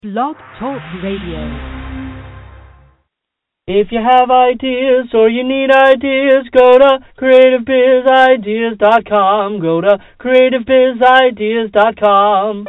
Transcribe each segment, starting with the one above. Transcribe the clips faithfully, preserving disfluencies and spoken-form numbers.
Blog Talk Radio. If you have ideas or you need ideas, go to creative biz ideas dot com. Go to creative biz ideas dot com.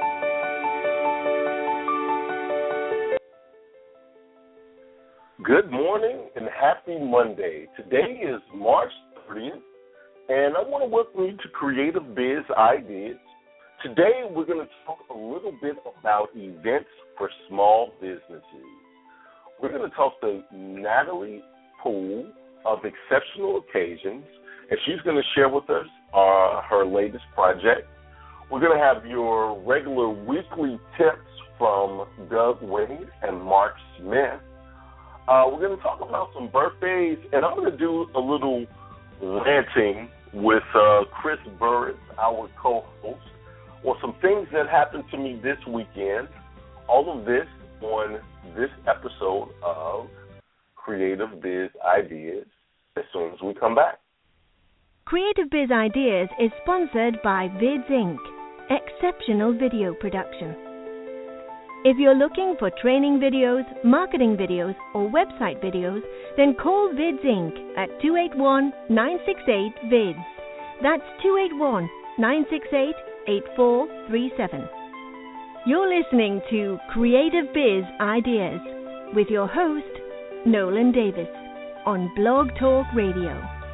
Good morning and happy Monday. Today is March thirtieth, and I want to welcome you to Creative Biz Ideas. Today we're going to talk a little bit about events for small businesses. We're going to talk to Natalie Poole of Exceptional Occasions, and she's going to share with us uh, her latest project. We're going to have your regular weekly tips from Doug Wade and Mark Smith. Uh, we're going to talk about some birthdays, and I'm going to do a little ranting with uh, Chris Burris, our co-host, on some things that happened to me this weekend. All of this on this episode of Creative Biz Ideas as soon as we come back. Creative Biz Ideas is sponsored by Vids Incorporated, exceptional video production. If you're looking for training videos, marketing videos, or website videos, then call Vids Incorporated at two eight one, nine six eight, V I D S. That's two eight one, nine six eight, eight four three seven. You're listening to Creative Biz Ideas with your host, Nolan Davis, on Blog Talk Radio.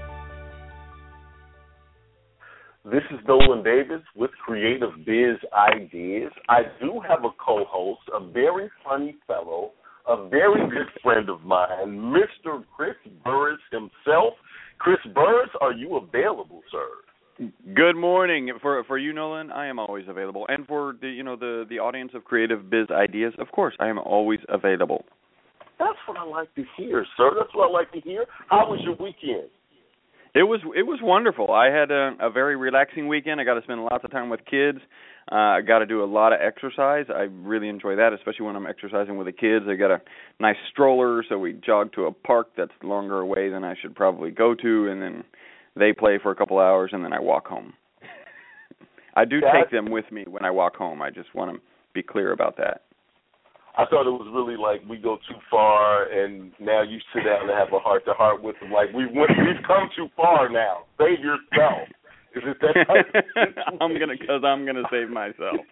This is Nolan Davis with Creative Biz Ideas. I do have a co-host, a very funny fellow, a very good friend of mine, Mister Chris Burris himself. Chris Burris, are you available, sir? Good morning. For for you, Nolan, I am always available. And for the you know the, the audience of Creative Biz Ideas, of course, I am always available. That's what I like to hear, sir. That's what I like to hear. How was your weekend? It was it was wonderful. I had a, a very relaxing weekend. I got to spend lots of time with kids. Uh, I got to do a lot of exercise. I really enjoy that, especially when I'm exercising with the kids. I got a nice stroller, so we jog to a park that's longer away than I should probably go to, and then they play for a couple hours, and then I walk home. I do That's, take them with me when I walk home. I just want to be clear about that. I thought it was really like we go too far, and now you sit down and have a heart-to-heart with them. Like, we went, we've come too far now. Save yourself. Is it that type of I'm gonna, because I'm going to save myself.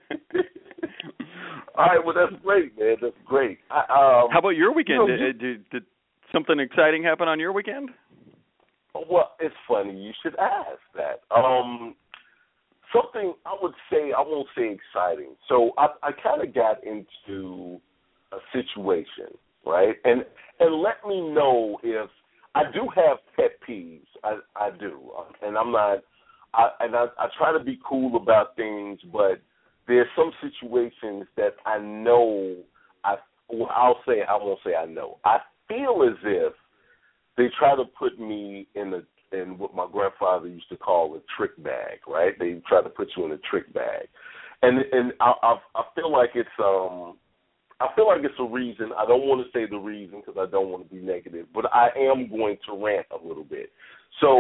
All right, well, that's great, man. That's great. I, um, How about your weekend? You know, did, did, did something exciting happen on your weekend? Well, it's funny you should ask that. Um, something I would say, I won't say exciting. So I, I kind of got into a situation, right? And and let me know if I do have pet peeves. I, I do, and I'm not. I, and I, I try to be cool about things, but there's some situations that I know. I well, I'll say I won't say I know. I feel as if they try to put me in a in what my grandfather used to call a trick bag, right? They try to put you in a trick bag, and and I I, I feel like it's um I feel like it's a reason. I don't want to say the reason because I don't want to be negative, but I am going to rant a little bit. So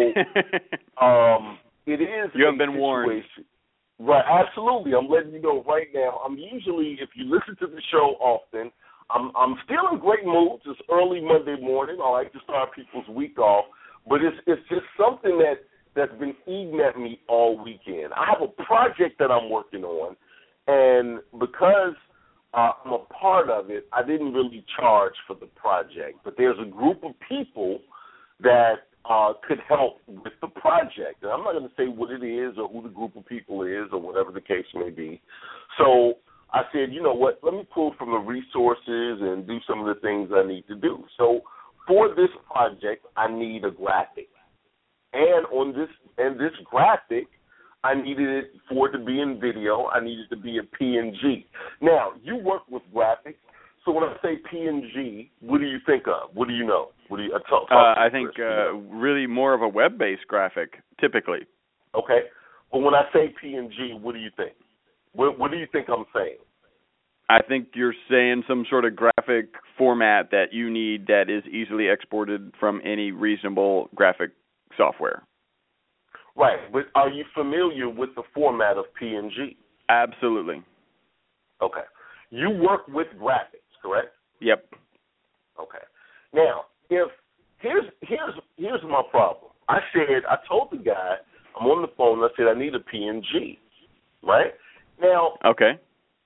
um it is. You have a been warned. situation. Right? Absolutely. I'm letting you know right now. I'm usually, if you listen to the show often, I'm I'm still in great moods. It's early Monday morning. I like to start people's week off, but it's it's just something that that's been eating at me all weekend. I have a project that I'm working on, and because uh, I'm a part of it, I didn't really charge for the project. But there's a group of people that uh, could help with the project, and I'm not going to say what it is or who the group of people is or whatever the case may be. So I said, you know what, let me pull from the resources and do some of the things I need to do. So for this project, I need a graphic. And on this and this graphic, I needed it for it to be in video. I needed it to be a P N G. Now, you work with graphics, so when I say P N G, what do you think of? What do you know? What do you uh, talk, talk uh, I think uh, really more of a web-based graphic, typically. Okay. But when I say P N G, what do you think? What, what do you think I'm saying? I think you're saying some sort of graphic format that you need that is easily exported from any reasonable graphic software. Right, but are you familiar with the format of P N G? Absolutely. Okay. you work with graphics, correct? Yep. Okay. Now, if here's here's here's my problem. I said I told the guy I'm on the phone. I said I need a P N G, right? Now, okay,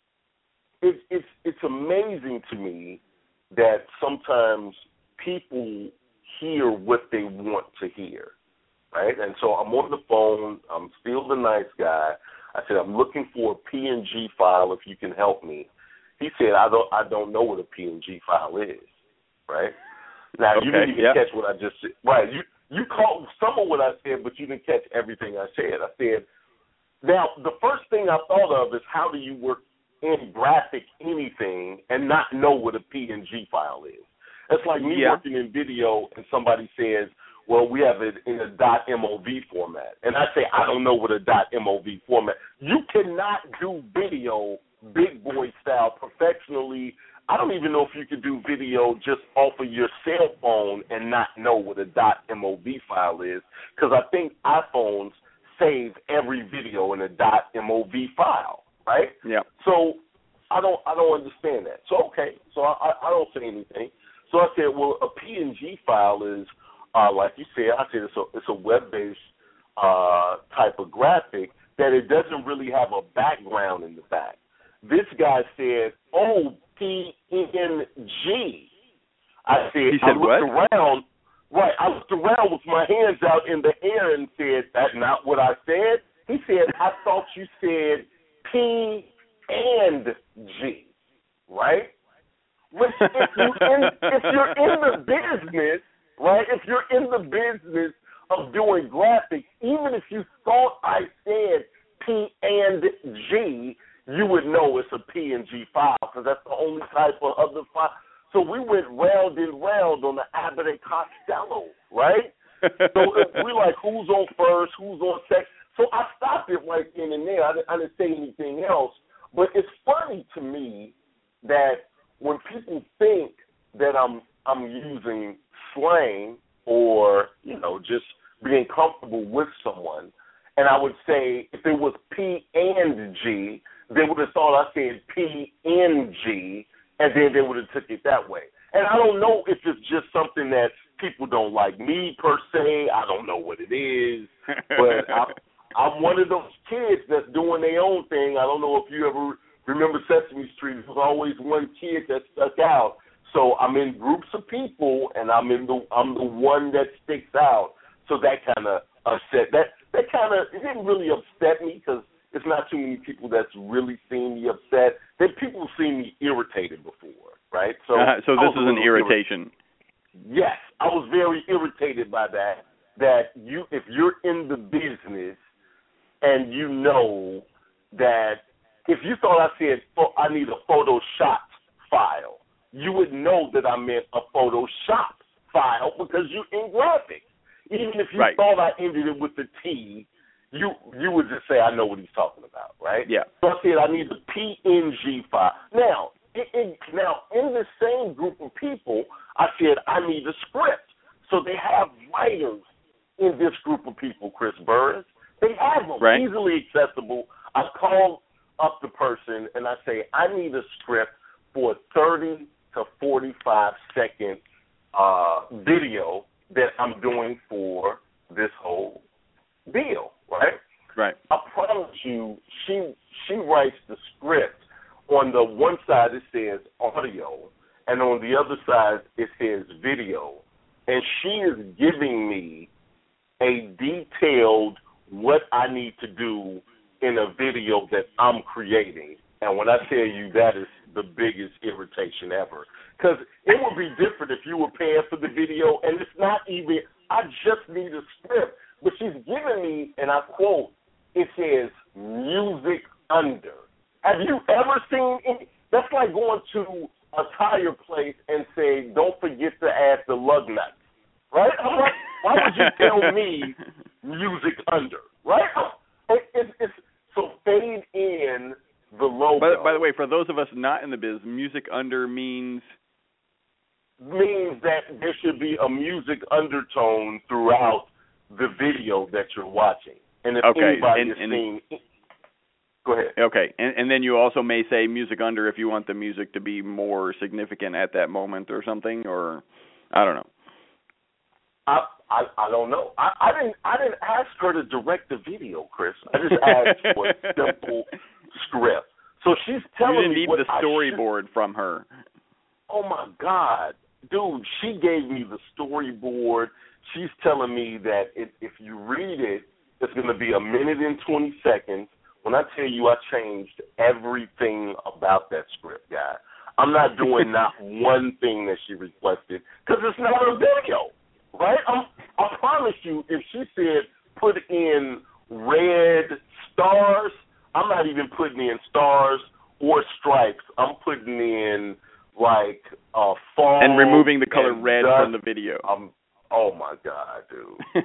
it's it's it's amazing to me that sometimes people hear what they want to hear, right? And so I'm on the phone. I'm still the nice guy. I said I'm looking for a P N G file if you can help me. He said I don't I don't know what a P N G file is, right? Now, okay, you didn't even yeah. catch what I just said. Right, you you caught some of what I said, but you didn't catch everything I said. I said, now, the first thing I thought of is how do you work in graphic anything and not know what a P N G file is? It's like me yeah. working in video and somebody says, well, we have it in a .mov format. And I say, I don't know what a .mov format. You cannot do video big boy style professionally. I don't even know if you could do video just off of your cell phone and not know what a .mov file is, because I think iPhones save every video in a .mov file, right? Yeah. So I don't I don't understand that. So okay, so I, I don't say anything. So I said, well, a P N G file is uh, like you said. I said it's a it's a web-based uh, type of graphic that it doesn't really have a background in the back. This guy said, oh, P N G. I said, he said I looked what? around. Right, I looked around with my hands out in the air and said, that's not what I said. He said, I thought you said P and G, right? Which if, you in, if you're in the business, right, if you're in the business of doing graphics, even if you thought I said P and G, you would know it's a P N G file because that's the only type of other file. So we went round and round on the Abbott and Costello, right? So we like, who's on first, who's on second. So I stopped it right then and there. I didn't, I didn't say anything else. But it's funny to me that when people think that I'm I'm using slang or, you know, just being comfortable with someone, and I would say if it was P and G, they would have thought I said P N G, and then they would have took it that way. And I don't know if it's just something that people don't like me per se. I don't know what it is. But I, I'm one of those kids that's doing their own thing. I don't know if you ever remember Sesame Street. There's always one kid that stuck out. So I'm in groups of people, and I'm in the I'm the one that sticks out. So that kind of upset. That that kind of it didn't really upset me because it's not too many people that's really seen me upset. That people seen me irritated before, right? So, uh, so this is an irritation. Irrit- yes, I was very irritated by that. That you, if you're in the business and you know that if you thought I said oh, I need a Photoshop file, you would know that I meant a Photoshop file because you're in graphics. Even if you right. thought I ended it with the T, you you would just say, I know what he's talking about, right? Yeah. So I said, I need the P N G file. Now, it, it, now in the same group of people, I said, I need a script. So they have writers in this group of people, Chris Burris. They have them, right. easily accessible. I call up the person, and I say, I need a script for a thirty to forty-five second uh, video that I'm doing for this whole deal, right? Right. I promise you, she she writes the script. On the one side it says audio, and on the other side it says video. And she is giving me a detailed what I need to do in a video that I'm creating. And when I tell you that is the biggest irritation ever. Because it would be different if you were paying for the video, and it's not even, I just need a script. But she's giving me, and I quote, it says, music under. Have you ever seen any? That's like going to a tire place and say, don't forget to add the lug nuts. Right? I'm like, why would you tell me music under? Right? It, it, it's, so fade in the logo. By, by the way, for those of us not in the biz, music under means? Means that there should be a music undertone throughout the video that you're watching. And if okay. anybody and, has and, seen... Go ahead. Okay, and, and then you also may say music under if you want the music to be more significant at that moment or something, or I don't know. I I, I don't know. I, I didn't I didn't ask her to direct the video, Chris. I just asked for a simple script. So she's telling you didn't me need what the storyboard should... from her. Oh my God, dude! She gave me the storyboard. She's telling me that if, if you read it, it's going to be a minute and twenty seconds. When I tell you I changed everything about that script, guy, I'm not doing not one thing that she requested because it's not a video, right? I'm, I promise you, if she said put in red stars, I'm not even putting in stars or stripes. I'm putting in like uh, fall and removing the color red dust. from the video. Um, oh my God, dude!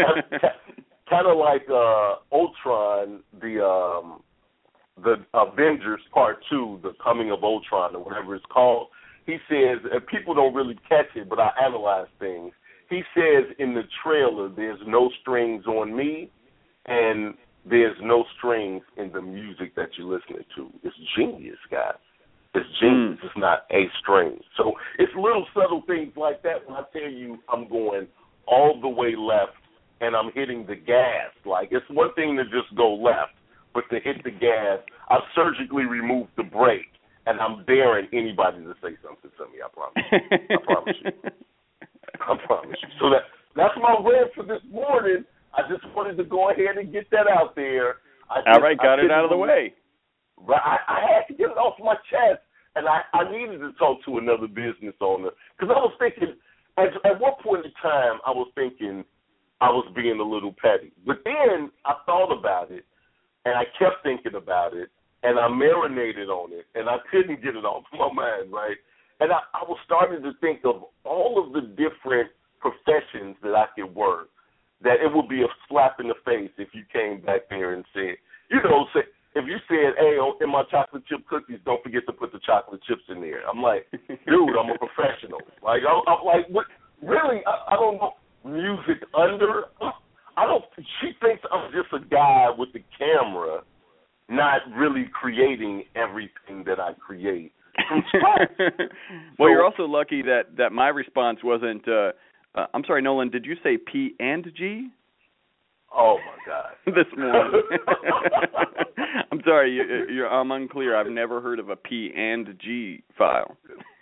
Kind of like uh, Ultron, the um, the Avengers Part Two, the Coming of Ultron, or whatever it's called. He says, and people don't really catch it, but I analyze things. He says in the trailer, "There's no strings on me," and there's no strings in the music that you're listening to. It's genius, guys. It's genius. Mm. It's not a string. So it's little subtle things like that when I tell you I'm going all the way left and I'm hitting the gas. Like, it's one thing to just go left, but to hit the gas, I've surgically removed the brake, and I'm daring anybody to say something to me. I promise you. I promise you. I promise you. So that that's my rant for this morning. I just wanted to go ahead and get that out there. I just, All right, got it out of the way. But I, I had to get it off my chest, and I, I needed to talk to another business owner because I was thinking, at, at one point in time, I was thinking I was being a little petty. But then I thought about it, and I kept thinking about it, and I marinated on it, and I couldn't get it off my mind, right? And I, I was starting to think of all of the different professions that I could work, that it would be a slap in the face if you came back there and said, you know, say, if you said, hey, in my chocolate chip cookies, don't forget to put the chocolate chips in there. I'm like, dude, I'm a professional. Like, I'm, I'm like, what? Really? I, I don't know. Music under? I don't. She thinks I'm just a guy with the camera, not really creating everything that I create from scratch. Well, so, you're also lucky that, that my response wasn't, uh, uh, I'm sorry, Nolan, did you say P and G? Oh, my God. This morning. I'm sorry, you, you're, I'm unclear. I've never heard of a P and G file.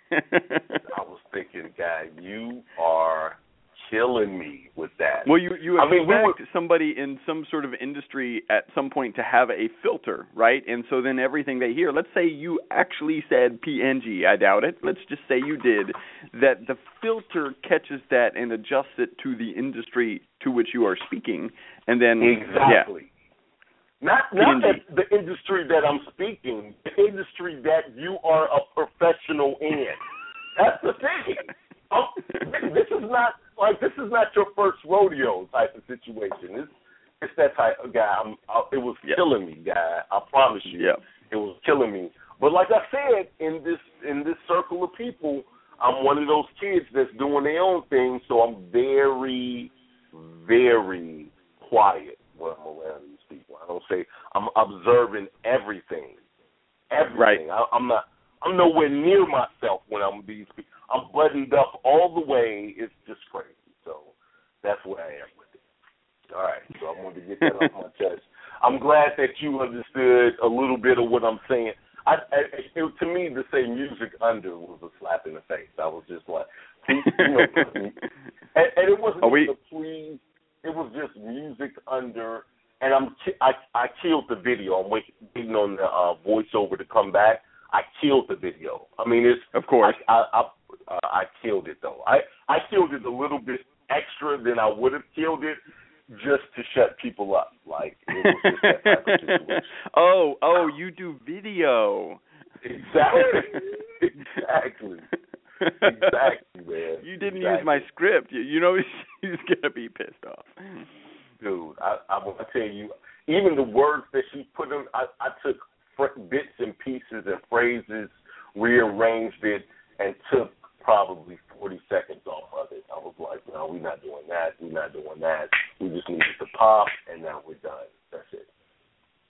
I was thinking, guy, you are killing me with that. Well, you you I mean, expect we were, somebody in some sort of industry at some point to have a filter, right? And so then everything they hear, let's say you actually said P N G, I doubt it. Let's just say you did, that the filter catches that and adjusts it to the industry to which you are speaking, and then exactly. Yeah. Not not that the industry that I'm speaking, the industry that you are a professional in. That's the thing. Um, this is not like this is not your first rodeo type of situation. It's it's that type of guy. I'm, I, it was yep. killing me, guy. I promise you, yep. it was killing me. But like I said, in this in this circle of people, I'm one of those kids that's doing their own thing. So I'm very, very quiet when I'm around these people. I don't say I'm observing everything, everything. Right. I, I'm not. I'm nowhere near myself when I'm these people. I'm buttoned up all the way. It's just crazy. So that's where I am with it. All right. So I wanted to get that off my chest. I'm glad that you understood a little bit of what I'm saying. I, I, it, to me, to say music under was a slap in the face. I was just like, please, you know, and, and it wasn't Are we... a please. It was just music under, and I'm I I killed the video. I'm waiting, waiting on the uh, voiceover to come back. I killed the video. I mean, it's of course. I I, I, uh, I killed it though. I, I killed it a little bit extra than I would have killed it, just to shut people up. Like it was just that type of situation. Oh, oh, you do video. Exactly. exactly. Exactly, man. You didn't exactly. use my script. You, you know he's gonna be pissed off. Dude, I, I want to tell you, even the words that she put in, I, I took bits and pieces and phrases, rearranged it, and took probably forty seconds off of it. I was like, no, we're not doing that. We're not doing that. We just needed to pop, and now we're done. That's it.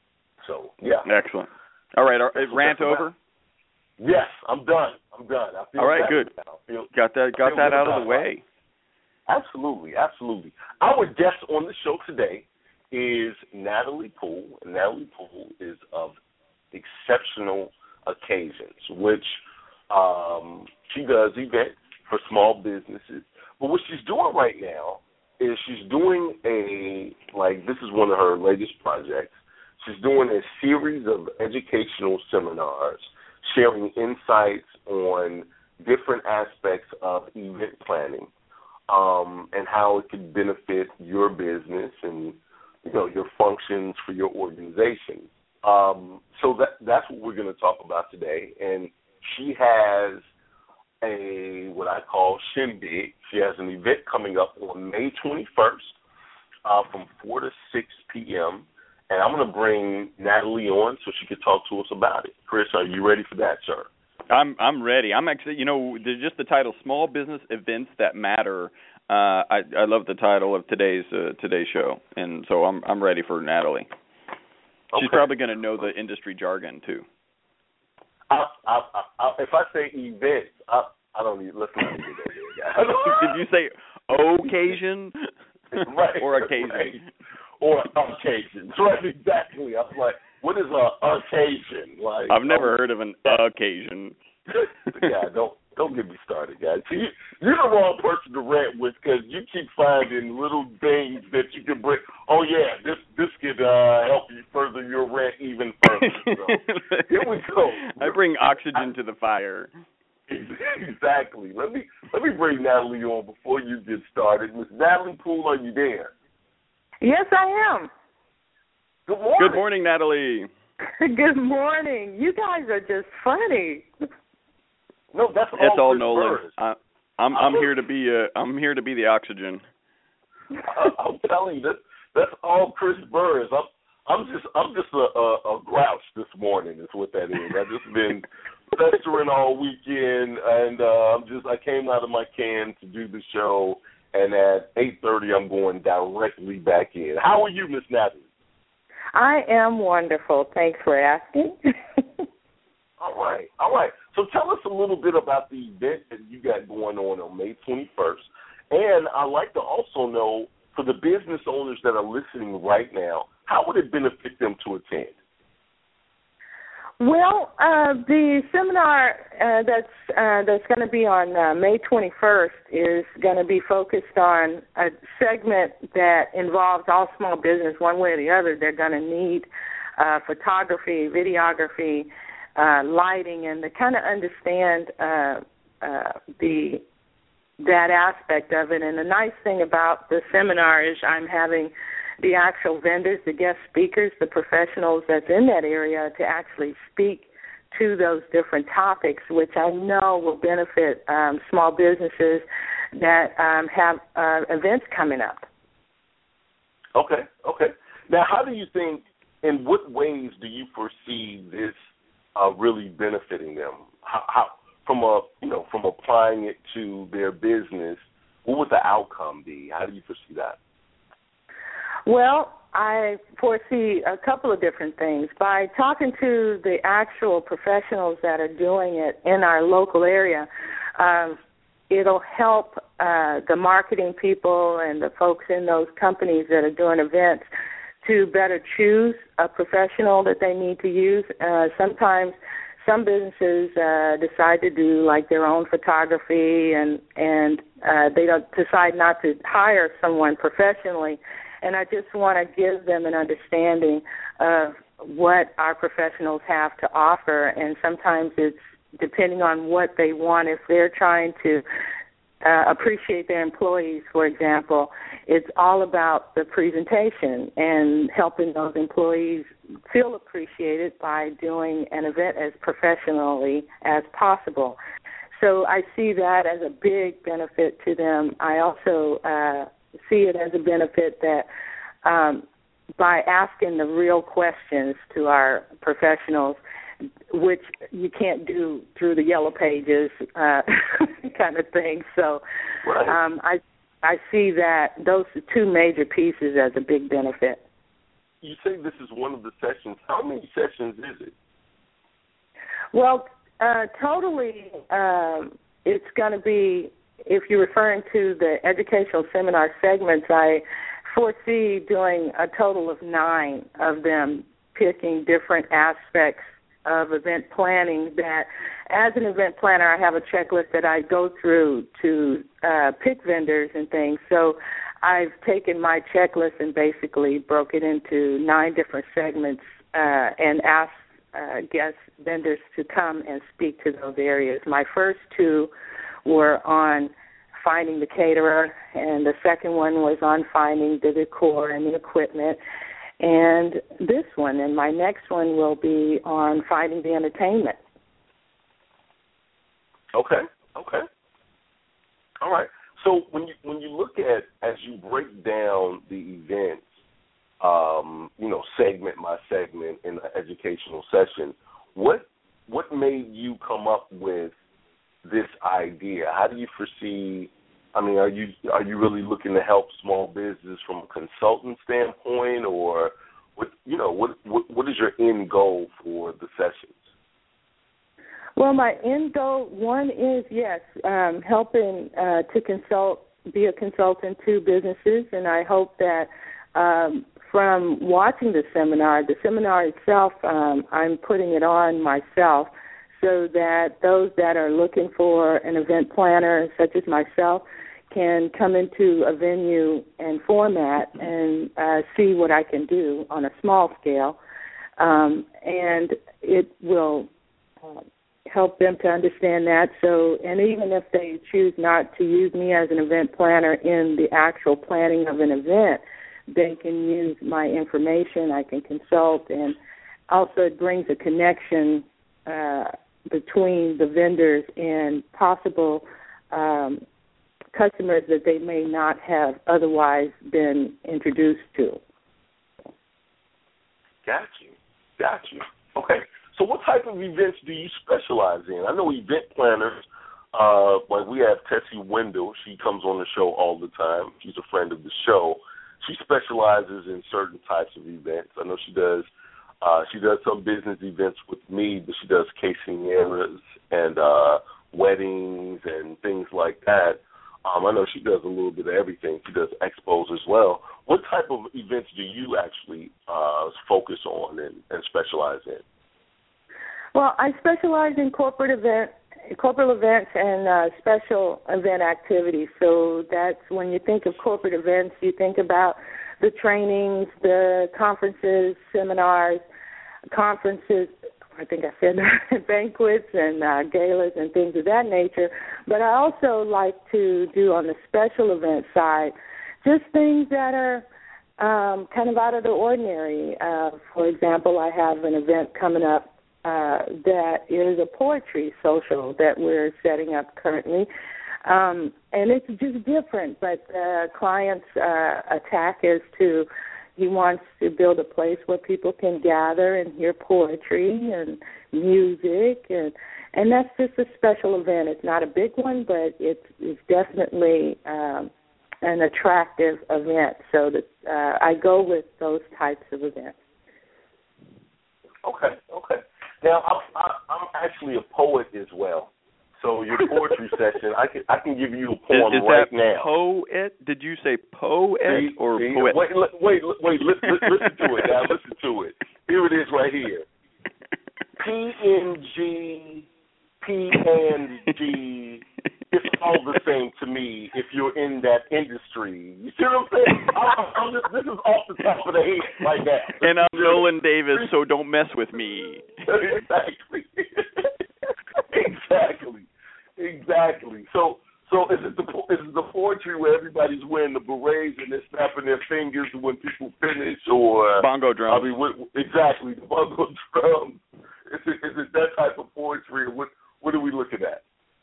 So, yeah. Excellent. All right, our, rant over? Yes, I'm done. I'm done. I feel All right, good. Feel, got that got that out of the way. Absolutely, absolutely. Our guest on the show today is Natalie Poole. And Natalie Poole is of Exceptional Occasions, which um, she does events for small businesses. But what she's doing right now is she's doing a, like, this is one of her latest projects. She's doing a series of educational seminars sharing insights on different aspects of event planning um, and how it can benefit your business and, you know, your functions for your organization. Um, so that that's what we're going to talk about today. And she has a what I call Shindig. She has an event coming up on May twenty-first uh, from four to six p.m., and I'm going to bring Natalie on so she can talk to us about it. Chris, are you ready for that, sir? I'm I'm ready. I'm actually, you know, just the title, Small Business Events That Matter. Uh, I I love the title of today's uh, today's show, and so I'm I'm ready for Natalie. She's okay. probably going to know the industry jargon too. I, I, I, if I say events, I, I don't need. Let's not even go there, guys. Did you say occasion? Right. Or occasion? Right. Or occasion. Right. Exactly. I was like, what is a occasion? Like, I've never um, heard of an occasion. Yeah, don't don't get me started, guys. See, you, you're the wrong person to rant with because you keep finding little things that you can bring. Oh yeah, this this could uh, help you further your rant even further. So, here we go. I bring oxygen to the fire. Exactly. Let me let me bring Natalie on before you get started. Miss Natalie Poole, are you there? Yes, I am. Good morning. Good morning, Natalie. Good morning. You guys are just funny. No, that's all. It's all Chris Nolan. Burrs. I, I'm I'm here to be uh, I'm here to be the oxygen. I, I'm telling you, that that's all Chris Burrs. I'm I'm just I'm just a, a, a grouch this morning. Is what that is. I've just been festering all weekend, and uh, I'm just I came out of my can to do the show, and at eight thirty I'm going directly back in. How are you, Miss Natalie? I am wonderful. Thanks for asking. All right, all right. So tell us a little bit about the event that you got going on on May twenty-first. And I'd like to also know, for the business owners that are listening right now, how would it benefit them to attend? Well, uh, the seminar uh, that's uh, that's going to be on uh, May twenty-first is going to be focused on a segment that involves all small business one way or the other. They're going to need uh, photography, videography, uh, lighting, and to kind of understand uh, uh, the that aspect of it. And the nice thing about the seminar is I'm having the actual vendors, the guest speakers, the professionals that's in that area to actually speak to those different topics, which I know will benefit um, small businesses that um, have uh, events coming up. Okay, okay. Now, how do you think, in what ways do you foresee this uh, really benefiting them? How, how, from a, you know, from applying it to their business, what would the outcome be? How do you foresee that? Well, I foresee a couple of different things. By talking to the actual professionals that are doing it in our local area, um, it'll help uh, the marketing people and the folks in those companies that are doing events to better choose a professional that they need to use. Uh, sometimes some businesses uh, decide to do like their own photography, and and uh, they don't decide not to hire someone professionally. And I just want to give them an understanding of what our professionals have to offer. And sometimes it's depending on what they want. If they're trying to uh, appreciate their employees, for example, it's all about the presentation and helping those employees feel appreciated by doing an event as professionally as possible. So I see that as a big benefit to them. I also uh, see it as a benefit that um, by asking the real questions to our professionals, which you can't do through the yellow pages uh, kind of thing. So right. um, I I see that those two major pieces as a big benefit. you say this is one of the sessions. How many sessions is it? Well, uh, totally, um, it's going to be, if you're referring to the educational seminar segments, I foresee doing a total of nine of them, picking different aspects of event planning that, as an event planner, I have a checklist that I go through to uh, pick vendors and things. So I've taken my checklist and basically broke it into nine different segments uh, and asked uh, guest vendors to come and speak to those areas. My first two were on finding the caterer, and the second one was on finding the decor and the equipment. And this one and my next one will be on finding the entertainment. Okay, okay. All right. So when you when you look at, as you break down the events, um, you know, segment by segment in the educational session, what what made you come up with this idea? How do you foresee? I mean, are you are you really looking to help small business from a consultant standpoint, or what? You know, what what, what is your end goal for the sessions? Well, my end goal, one is, yes, um, helping uh, to consult, be a consultant to businesses, and I hope that um, from watching the seminar, the seminar itself, um, I'm putting it on myself so that those that are looking for an event planner, such as myself, can come into a venue and format and uh, see what I can do on a small scale, um, and it will uh, help them to understand that. So, and even if they choose not to use me as an event planner in the actual planning of an event, they can use my information. I can consult, and also it brings a connection uh, between the vendors and possible um, customers that they may not have otherwise been introduced to. Got you. Got you. Okay. So what type of events do you specialize in? I know event planners, uh, like we have Tessie Wendell. She comes on the show all the time. She's a friend of the show. She specializes in certain types of events. I know she does uh, she does some business events with me, but she does quinceañeras and uh, weddings and things like that. Um, I know she does a little bit of everything. She does expos as well. What type of events do you actually uh, focus on and, and specialize in? Well, I specialize in corporate event, corporate events and uh, special event activities. So that's when you think of corporate events, you think about the trainings, the conferences, seminars, conferences, I think I said that, banquets and uh, galas and things of that nature. But I also like to do on the special event side just things that are um, kind of out of the ordinary. Uh, for example, I have an event coming up uh, that is a poetry social that we're setting up currently. Um, and it's just different, but the uh, client's uh, attack is to, he wants to build a place where people can gather and hear poetry and music, and and that's just a special event. It's not a big one, but it's, it's definitely um, an attractive event. So that uh, I go with those types of events. Okay, okay. Now, I'm, I'm actually a poet as well. So your poetry session, I can I can give you a poem is, is right that now. Poet? Did you say poet see, or see, poet? Wait, wait, wait. Listen, listen to it now. Listen to it. Here it is, right here. P N G, P N G. It's all the same to me if you're in that industry. You see what I'm saying? I'm, I'm just, this is off the top of the head like that. And I'm Nolan Davis, so don't mess with me. Exactly. Exactly. Exactly. So, so is it the is it the poetry where everybody's wearing the berets and they're snapping their fingers when people finish, or bongo drums? I mean, what, exactly, the bongo drums. Is it is it that type of poetry, or what? What are we looking at?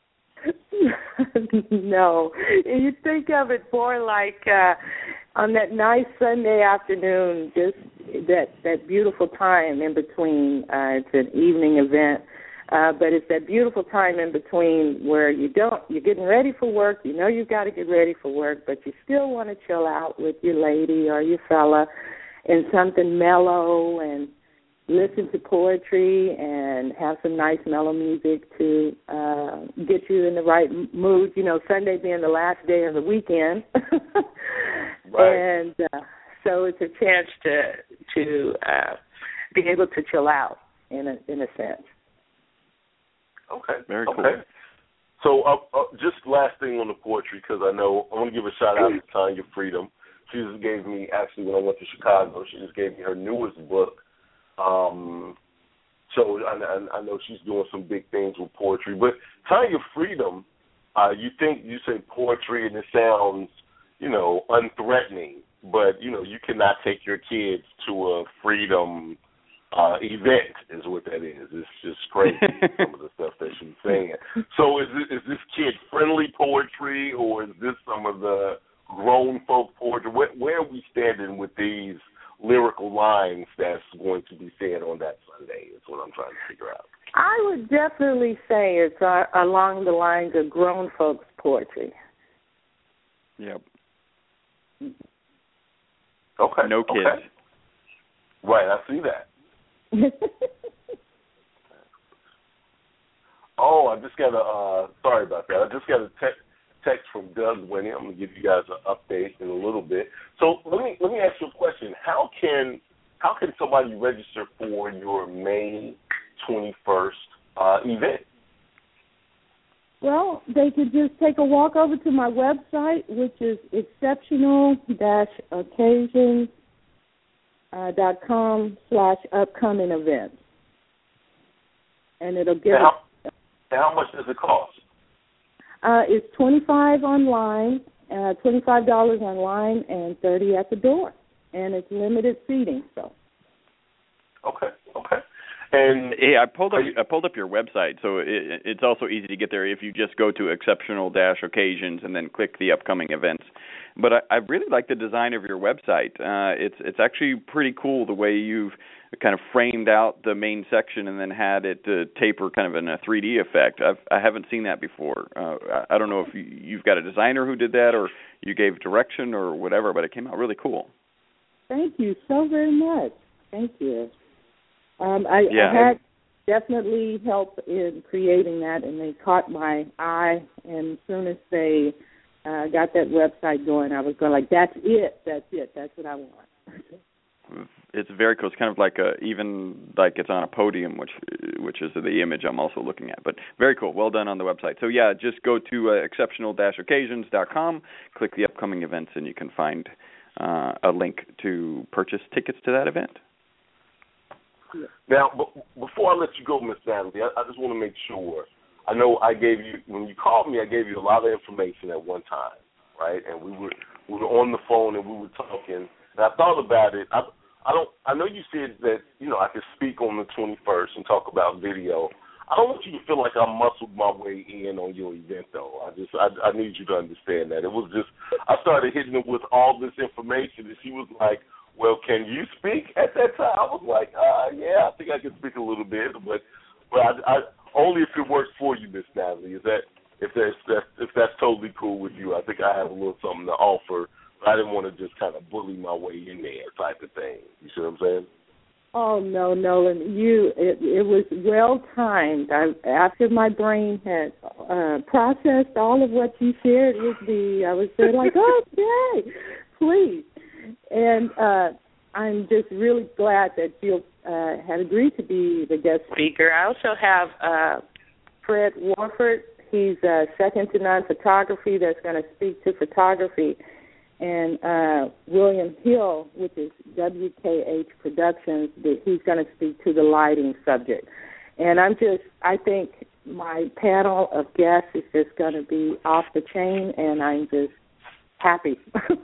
No, you think of it more like uh, on that nice Sunday afternoon, just that that beautiful time in between. Uh, it's an evening event. Uh, but it's that beautiful time in between where you don't, you're getting ready for work, you know you've got to get ready for work, but you still want to chill out with your lady or your fella in something mellow and listen to poetry and have some nice mellow music to uh, get you in the right mood. You know, Sunday being the last day of the weekend. Right. And uh, so it's a chance to to uh, be able to chill out in a in a sense. Okay. Very cool. Okay. So uh, uh, just last thing on the poetry, because I know I want to give a shout out to Tanya Freedom. She just gave me, actually, when I went to Chicago, she just gave me her newest book. Um, so I, I know she's doing some big things with poetry. But Tanya Freedom, uh, you think, you say poetry and it sounds, you know, unthreatening, but, you know, you cannot take your kids to a freedom uh, event is what that is. It's just crazy, some of the stuff that she's saying. So is this, is this kid-friendly poetry, or is this some of the grown folk poetry? Where, where are we standing with these lyrical lines that's going to be said on that Sunday is what I'm trying to figure out. I would definitely say it's uh, along the lines of grown folks poetry. Yep. Okay. No kids. Okay. Right, I see that. Oh, I just got a, uh, sorry about that. I just got a text. text from Doug Winnie. I'm going to give you guys an update in a little bit. So let me let me ask you a question. How can how can somebody register for your May twenty-first uh, event? Well, they could just take a walk over to my website, which is exceptional dash occasions dot com slash upcoming events, and it'll give. And how, and how much does it cost? Uh, it's twenty-five online, uh, twenty-five dollars online, and thirty at the door, and it's limited seating. So. Okay. Okay. And hey, I pulled up I pulled up your website, so it, it's also easy to get there if you just go to exceptional dash occasions and then click the upcoming events. But I, I really like the design of your website. Uh, it's it's actually pretty cool the way you've kind of framed out the main section and then had it uh, taper kind of in a three D effect. I've, I haven't seen that before. Uh, I, I don't know if you, you've got a designer who did that or you gave direction or whatever, but it came out really cool. Thank you so very much. Thank you. Um, I, yeah. I had definitely help in creating that, and they caught my eye, and as soon as they uh, got that website going, I was going like, that's it, that's it, that's what I want. It's very cool. It's kind of like a, even like it's on a podium, which which is the image I'm also looking at. But very cool. Well done on the website. So, yeah, just go to uh, exceptional dash occasions dot com, click the upcoming events, and you can find uh, a link to purchase tickets to that event. Now, b- before I let you go, Miss Natalie, I, I just want to make sure. I know I gave you, when you called me, I gave you a lot of information at one time, right? And we were we were on the phone and we were talking. And I thought about it. I, I don't. I know you said that, you know, I could speak on the twenty-first and talk about video. I don't want you to feel like I muscled my way in on your event, though. I just, I, I need you to understand that. It was just, I started hitting her with all this information, and she was like, well, can you speak at that time? I was like, uh, yeah, I think I can speak a little bit, but but I, I, only if it works for you, Miss Natalie. Is that if that's, that's if that's totally cool with you? I think I have a little something to offer, but I didn't want to just kind of bully my way in there, type of thing. You see what I'm saying? Oh no, Nolan, you it, it was well timed. I, after my brain had uh, processed all of what you shared with me, I was there like, okay, please. And uh, I'm just really glad that you uh, had agreed to be the guest speaker. I also have uh, Fred Warford. He's uh, second to none photography that's going to speak to photography. And uh, William Hill, which is W K H Productions, he's going to speak to the lighting subject. And I'm just, I think my panel of guests is just going to be off the chain, and I'm just happy.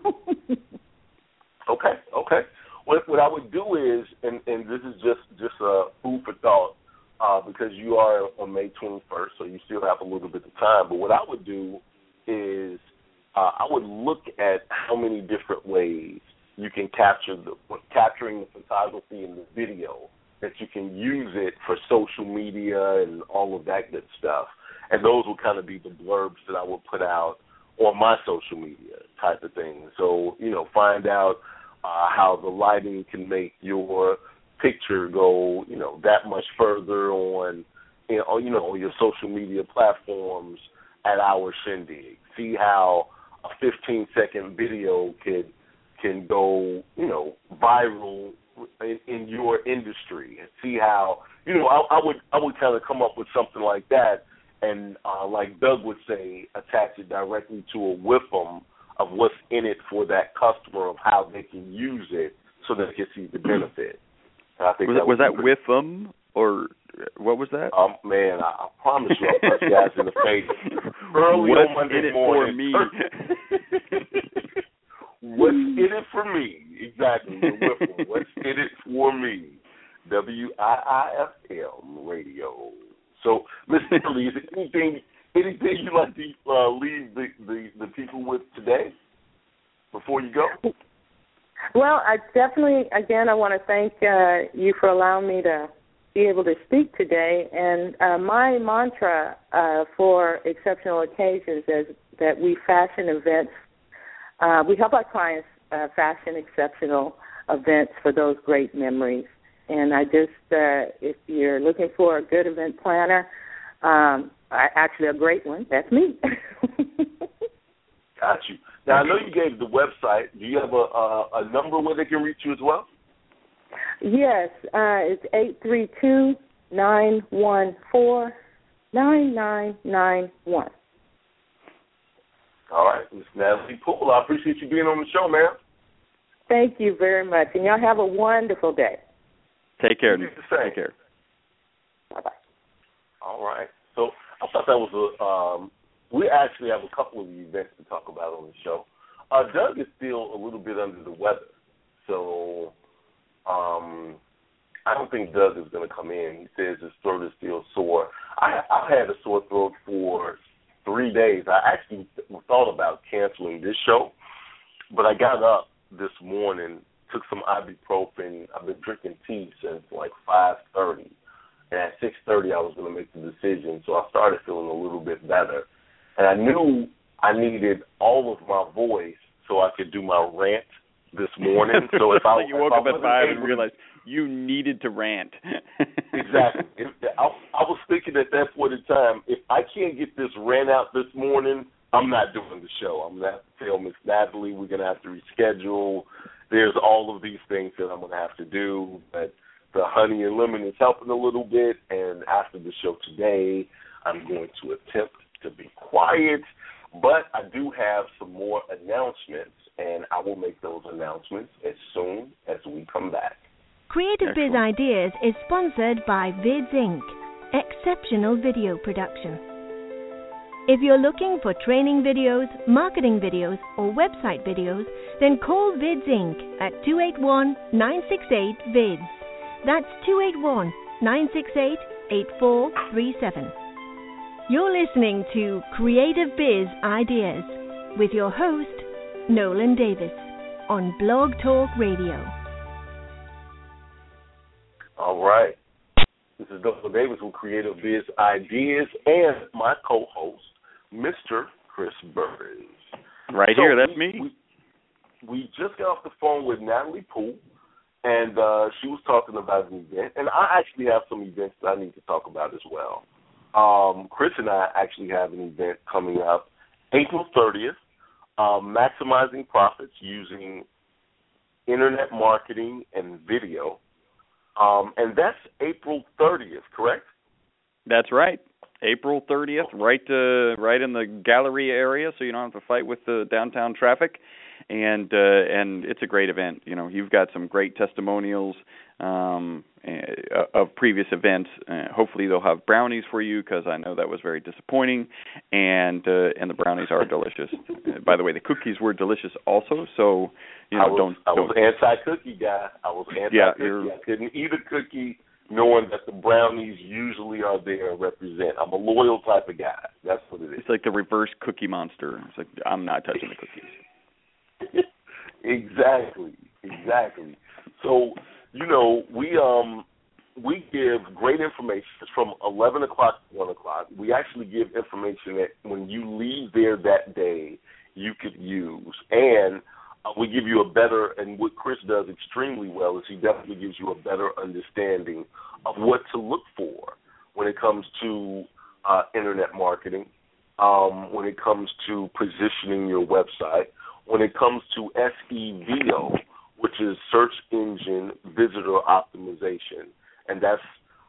Okay, okay. What what I would do is, and, and this is just just a food for thought, uh, because you are on May twenty-first, so you still have a little bit of time. But what I would do is uh, I would look at how many different ways you can capture the capturing the photography and the video, that you can use it for social media and all of that good stuff. And those will kind of be the blurbs that I will put out on my social media type of thing. So, you know, find out uh, how the lighting can make your picture go, you know, that much further on, you know, you know, your social media platforms at our shindig. See how a fifteen second video can can go, you know, viral in, in your industry. And see how, you know, I, I would I would kind of come up with something like that, and uh, like Doug would say, attach it directly to a W I F M of what's in it for that customer, of how they can use it so that they can see the benefit. And I think was that, that was that pretty, W I F M, or what was that? Um, man, I, I promise you, I'll punch guys in the face early what's on Monday in it morning. For me? What's in it for me? Exactly. The W I F M. What's in it for me? W I I F M Radio. So, Mister Lee, is there anything anything you'd like to uh, leave the, the, the people with today before you go? Well, I definitely, again, I want to thank uh, you for allowing me to be able to speak today. And uh, my mantra uh, for exceptional occasions is that we fashion events. Uh, we help our clients uh, fashion exceptional events for those great memories. And I just, uh, if you're looking for a good event planner, um, I, actually a great one, that's me. Got you. Now, I know you gave the website. Do you have a, a, a number where they can reach you as well? Yes, uh, it's eight three two, nine one four, nine nine nine one. All right, Miz Natalie Poole, I appreciate you being on the show, ma'am. Thank you very much, and y'all have a wonderful day. Take care. You do the same. Take care. Bye-bye. All right. So I thought that was a, um, we actually have a couple of events to talk about on the show. Uh, Doug is still a little bit under the weather, so um, I don't think Doug is going to come in. He says his throat is still sore. I, I've had a sore throat for three days. I actually thought about canceling this show, but I got up this morning, took some ibuprofen. I've been drinking tea since like five thirty, and at six thirty I was going to make the decision, so I started feeling a little bit better. And I knew I needed all of my voice so I could do my rant this morning. So if I like you woke up I at five and able, realized you needed to rant. Exactly. If, I, I was thinking at that point in time, if I can't get this rant out this morning, I'm not doing the show. I'm going to have to tell Miss Natalie we're going to have to reschedule. There's all of these things that I'm going to have to do. But the honey and lemon is helping a little bit, and after the show today, I'm going to attempt to be quiet. But I do have some more announcements, and I will make those announcements as soon as we come back. Creative Biz Ideas is sponsored by Vids Incorporated, exceptional video production. If you're looking for training videos, marketing videos, or website videos, then call Vids Incorporated at two eight one, nine six eight, V I D S. That's two eight one, nine six eight, eight four three seven. You're listening to Creative Biz Ideas with your host, Nolan Davis, on Blog Talk Radio. All right. This is Nolan Davis with Creative Biz Ideas and my co-host, Mister Chris Burris. Right so here, that's we, me. We, we just got off the phone with Natalie Poole, and uh, she was talking about an event. And I actually have some events that I need to talk about as well. Um, Chris and I actually have an event coming up April thirtieth, um, maximizing profits using internet marketing and video. Um, and that's April thirtieth, correct? That's right. April thirtieth, right uh, right in the gallery area, so you don't have to fight with the downtown traffic. And uh, and it's a great event. You know, you've got some great testimonials um, uh, of previous events. Uh, hopefully, they'll have brownies for you, because I know that was very disappointing. And uh, and the brownies are delicious. Uh, by the way, the cookies were delicious also. So you know, I was, don't. I was don't, anti-cookie guy. I was anti-cookie. Yeah, I couldn't eat a cookie knowing that the brownies usually are there and represent. I'm a loyal type of guy. That's what it is. It's like the reverse Cookie Monster. It's like, I'm not touching the cookies. Exactly, exactly. So, you know, we um we give great information. It's from eleven o'clock to one o'clock. We actually give information that when you leave there that day, you could use. And uh, we give you a better, and what Chris does extremely well is he definitely gives you a better understanding of what to look for when it comes to uh, internet marketing, um, when it comes to positioning your website, when it comes to S E V O, which is search engine visitor optimization, and that's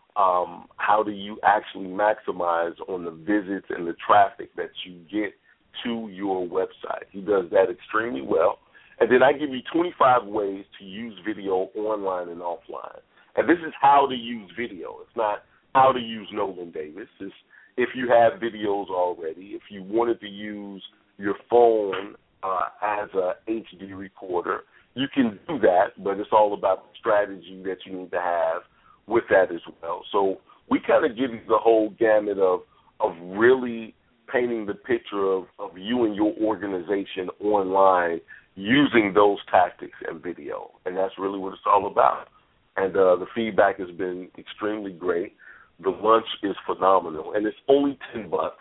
um, how do you actually maximize on the visits and the traffic that you get to your website. He does that extremely well. And then I give you twenty-five ways to use video online and offline. And this is how to use video. It's not how to use Nolan Davis. It's if you have videos already, if you wanted to use your phone uh, as a H D recorder, you can do that, but it's all about the strategy that you need to have with that as well. So we kind of give you the whole gamut of of really painting the picture of, of you and your organization online using those tactics and video. And that's really what it's all about. And uh, the feedback has been extremely great. The lunch is phenomenal, and it's only ten bucks.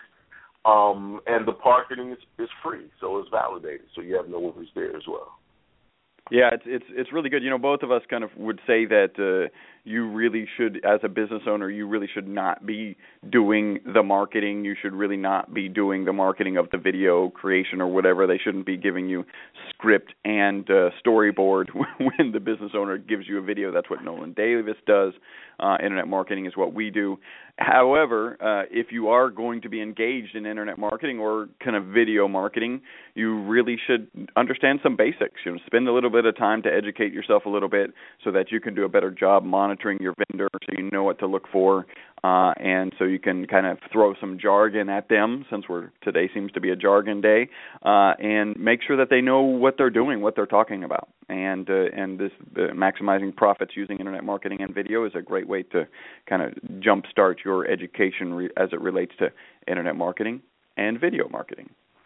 Um, and the parking is, is free, so it's validated, so you have no worries there as well. Yeah, it's it's it's really good. You know, both of us kind of would say that uh, you really should, as a business owner, you really should not be doing the marketing. You should really not be doing the marketing of the video creation or whatever. They shouldn't be giving you script and uh, storyboard when the business owner gives you a video. That's what Nolan Davis does. Uh, internet marketing is what we do. However, uh, if you are going to be engaged in internet marketing or kind of video marketing, you really should understand some basics. You know, spend a little bit of time to educate yourself a little bit so that you can do a better job monitoring your vendor, so you know what to look for, uh, and so you can kind of throw some jargon at them, since we're today seems to be a jargon day, uh, and make sure that they know what they're doing, what they're talking about. And uh, and this uh, maximizing profits using internet marketing and video is a great way to kind of jumpstart your education re- as it relates to internet marketing and video marketing.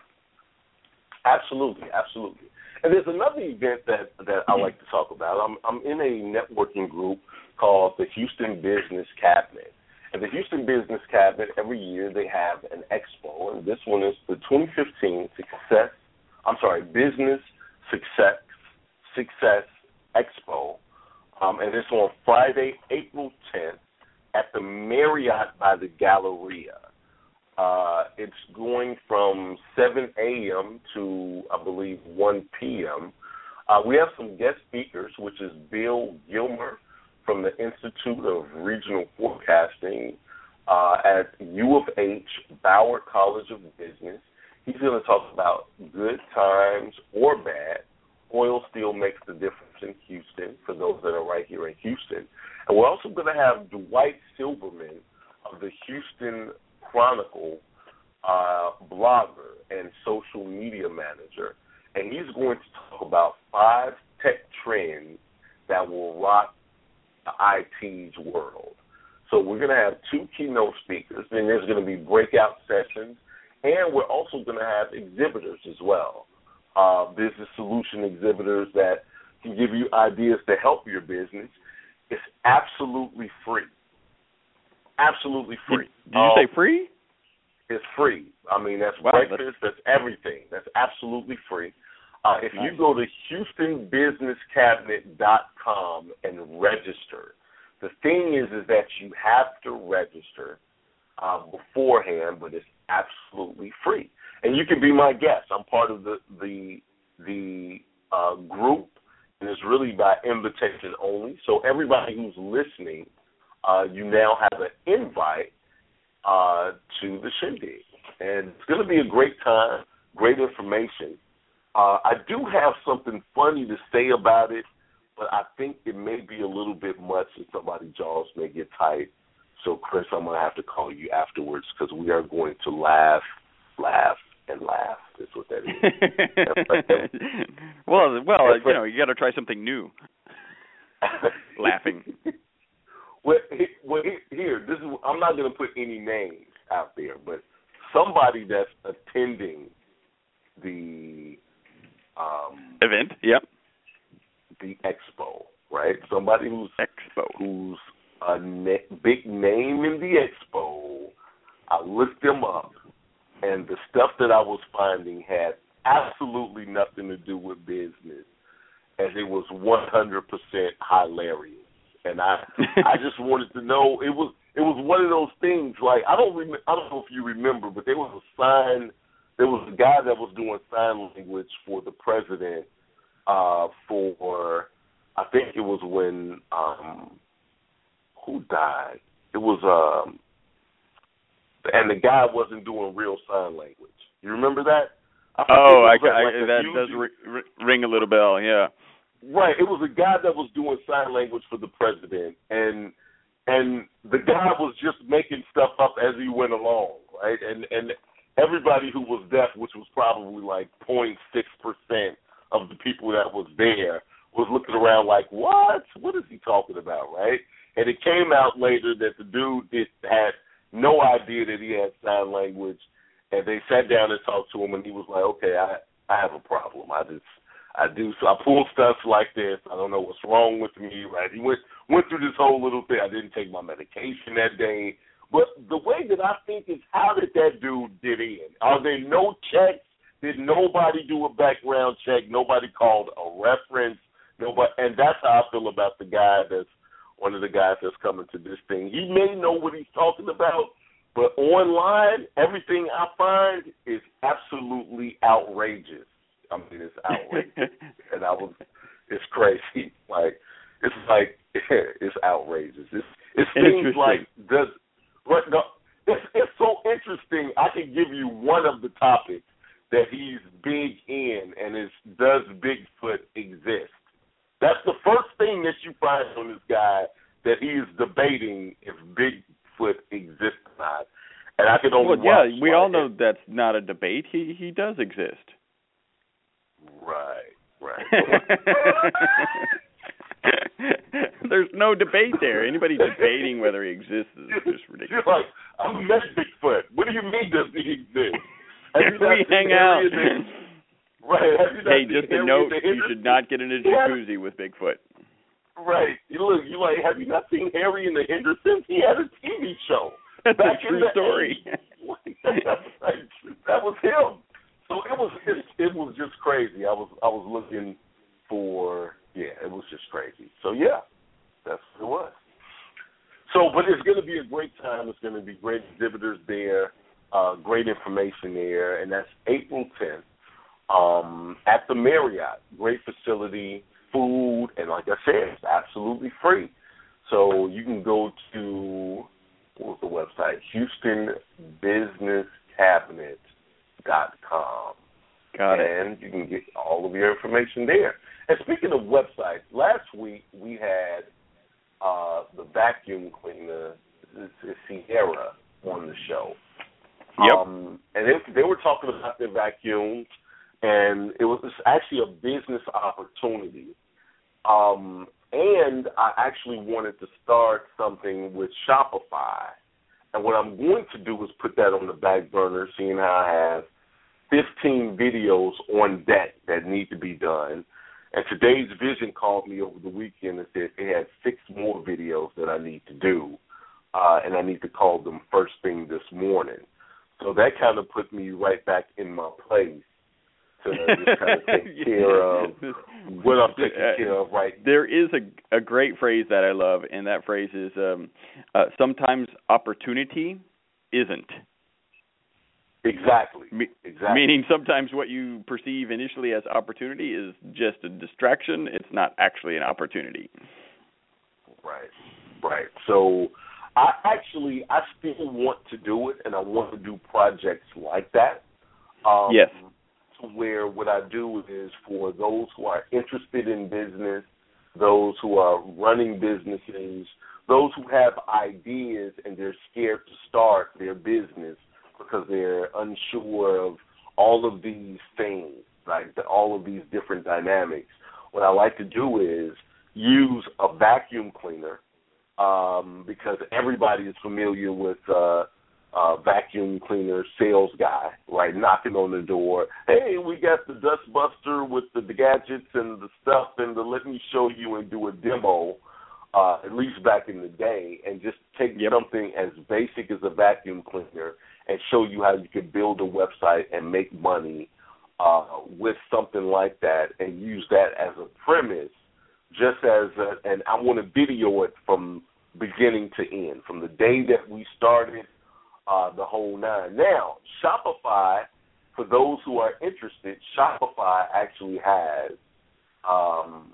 Absolutely, absolutely. And there's another event that, that I like to talk about. I'm I'm in a networking group called the Houston Business Cabinet. And the Houston Business Cabinet, every year they have an expo, and this one is the twenty fifteen Success, I'm sorry, Business Success Success Expo, um, and it's on Friday, April tenth at the Marriott by the Galleria. Uh, it's going from seven a.m. to, I believe, one p.m. Uh, we have some guest speakers, which is Bill Gilmer from the Institute of Regional Forecasting uh, at U of H, Bauer College of Business. He's going to talk about good times or bad. Oil still makes the difference in Houston, for those that are right here in Houston. And we're also going to have Dwight Silverman of the Houston Chronicle, uh, blogger and social media manager. And he's going to talk about five tech trends that will rock the I T's world. So we're going to have two keynote speakers, and there's going to be breakout sessions, and we're also going to have exhibitors as well. Uh, business solution exhibitors that can give you ideas to help your business. It's absolutely free. Absolutely free. Did you um, say free? It's free. I mean, that's wow, breakfast, that's, that's everything. That's absolutely free. Uh, if nice. You go to Houston Business Cabinet dot com and register, the thing is is that you have to register uh, beforehand, but it's absolutely free. And you can be my guest. I'm part of the the the uh, group, and it's really by invitation only. So everybody who's listening, uh, you now have an invite uh, to the shindig. And it's going to be a great time, great information. Uh, I do have something funny to say about it, but I think it may be a little bit much and somebody's jaws may get tight. So, Chris, I'm going to have to call you afterwards because we are going to laugh, laugh, and laugh. That's what that is. well, well, you know, you got to try something new. Laughing. Well, well, here, this is. I'm not going to put any names out there, but somebody that's attending the um, event, yep, the expo, right? Somebody who's expo, who's a ne- big name in the expo. I looked them up, and the stuff that I was finding had absolutely nothing to do with business, and it was one hundred percent hilarious. And I I just wanted to know, it was it was one of those things, like, I don't rem- I don't know if you remember, but there was a sign, there was a guy that was doing sign language for the president uh, for, I think it was when, um, who died? It was, um, and the guy wasn't doing real sign language. You remember that? I oh, I, like I, that does ri- ring a little bell, yeah. Right, it was a guy that was doing sign language for the president, and and the guy was just making stuff up as he went along, right? And and everybody who was deaf, which was probably like zero point six percent of the people that was there, was looking around like, what? What is he talking about, right? And it came out later that the dude did, had no idea that he had sign language, and they sat down and talked to him, and he was like, okay, I, I have a problem. I just, I do, so I pull stuff like this. I don't know what's wrong with me, right? He went went through this whole little thing. I didn't take my medication that day. But the way that I think is, how did that dude get in? Are there no checks? Did nobody do a background check? Nobody called a reference? Nobody, and that's how I feel about the guy that's one of the guys that's coming to this thing. He may know what he's talking about, but online, everything I find is absolutely outrageous. I mean, it's outrageous. And I was, it's crazy. Like, it's like, it's outrageous. It's, it seems like, does, but no, it's, it's so interesting. I can give you one of the topics that he's big in, and is, does Bigfoot exist? That's the first thing that you find on this guy, that he is debating if Bigfoot exists or not. And I can only well, yeah, watch we like all know it. that's not a debate. He he does exist. Right, right. There's no debate there. Anybody debating whether he exists is just ridiculous. You're like, I met Bigfoot. What do you mean does he exist? We hang out. Right. Have you not hey, seen just a Harry note, and the you should not get in a jacuzzi yeah. with Bigfoot. Right. You look, you like, have you not seen Harry and the Hendersons? He had a T V show. That's back a true in the story. That was him. So it was it, it was just crazy. I was I was looking for yeah, it was just crazy. So yeah, that's what it was. So, but it's going to be a great time. It's going to be great exhibitors there, uh, great information there, and that's April tenth um, at the Marriott. Great facility, food, and like I said, it's absolutely free. So you can go to, what was the website? Houston Business Cabinet dot com. Got it. And you can get all of your information there. And speaking of websites, last week we had uh, the vacuum cleaner, Sierra, on the show. Yep. Um, and they, they were talking about their vacuums, and it was actually a business opportunity. Um, and I actually wanted to start something with Shopify. And what I'm going to do is put that on the back burner, seeing how I have fifteen videos on deck that need to be done. And Today's Vision called me over the weekend and said they had six more videos that I need to do, uh, and I need to call them first thing this morning. So that kind of put me right back in my place to just kind of take care of what I'm taking care of right now. There is a, a great phrase that I love, and that phrase is um, uh, sometimes opportunity isn't. Exactly. Me- exactly. Meaning sometimes what you perceive initially as opportunity is just a distraction. It's not actually an opportunity. Right. Right. So I actually, I still want to do it, and I want to do projects like that. Um, yes. To where what I do is for those who are interested in business, those who are running businesses, those who have ideas and they're scared to start their business because they're unsure of all of these things, like the, all of these different dynamics. What I like to do is use a vacuum cleaner um, because everybody is familiar with uh, uh, vacuum cleaner sales guy, right, knocking on the door. Hey, we got the dust buster with the, the gadgets and the stuff, and the, let me show you and do a demo, uh, at least back in the day, and just take yep. something as basic as a vacuum cleaner and show you how you can build a website and make money uh, with something like that and use that as a premise, just as a, and I want to video it from beginning to end, from the day that we started, uh, the whole nine. Now, Shopify, for those who are interested, Shopify actually has um,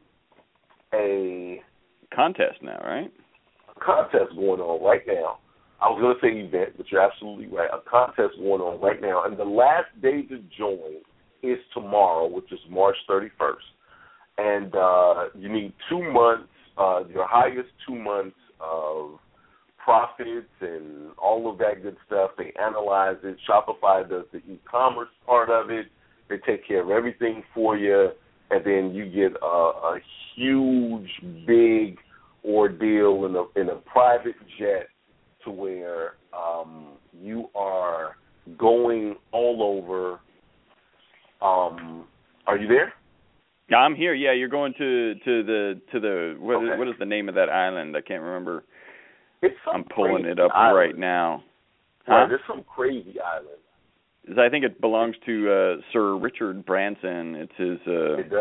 a contest now, right? A contest going on right now. I was going to say event, but you're absolutely right. A contest going on right now, and the last day to join is tomorrow, which is March thirty-first. And uh, you need two months, uh, your highest two months of profits and all of that good stuff. They analyze it. Shopify does the e-commerce part of it. They take care of everything for you, and then you get a, a huge, big ordeal in a, in a private jet to where um, you are going all over. Um, are you there? Yeah, I'm here. Yeah, you're going to, to the to the what, okay. is, what is the name of that island? I can't remember. It's I'm pulling it up island. right now. Right, huh? There's some crazy island. I think it belongs to uh, Sir Richard Branson. It's his. Uh, it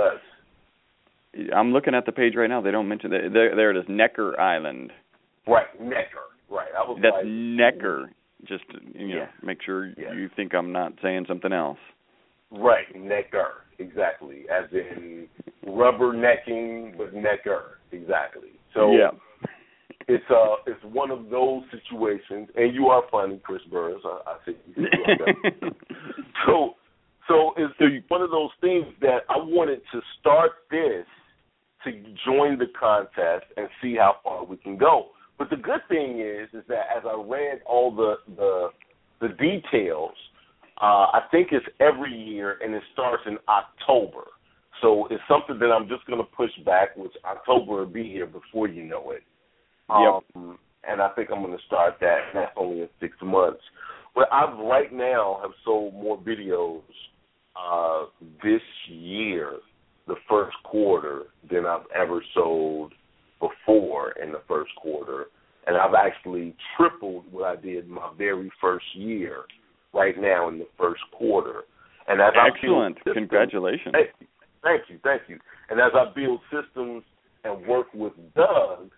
does. I'm looking at the page right now. They don't mention that. There, there it is, Necker Island. Right, Necker. Right, I was That's like, Necker. Just you know, yeah. make sure yeah. you think I'm not saying something else. Right, Necker, exactly, as in rubber necking, but Necker, exactly. So yeah. it's uh, it's one of those situations, and you are funny, Chris Burns. I, I think you that. so, so it's, it's one of those things that I wanted to start this to join the contest and see how far we can go. But the good thing is, is that as I read all the the, the details, uh, I think it's every year, and it starts in October. So it's something that I'm just going to push back, which October will be here before you know it. Yep. Um, and I think I'm going to start that, and that's only in six months. But I've right now have sold more videos uh, this year, the first quarter, than I've ever sold before in the first quarter, and I've actually tripled what I did my very first year right now in the first quarter. And as Excellent. I build systems, Congratulations. Thank you. Thank you. Thank you. And as I build systems and work with Doug,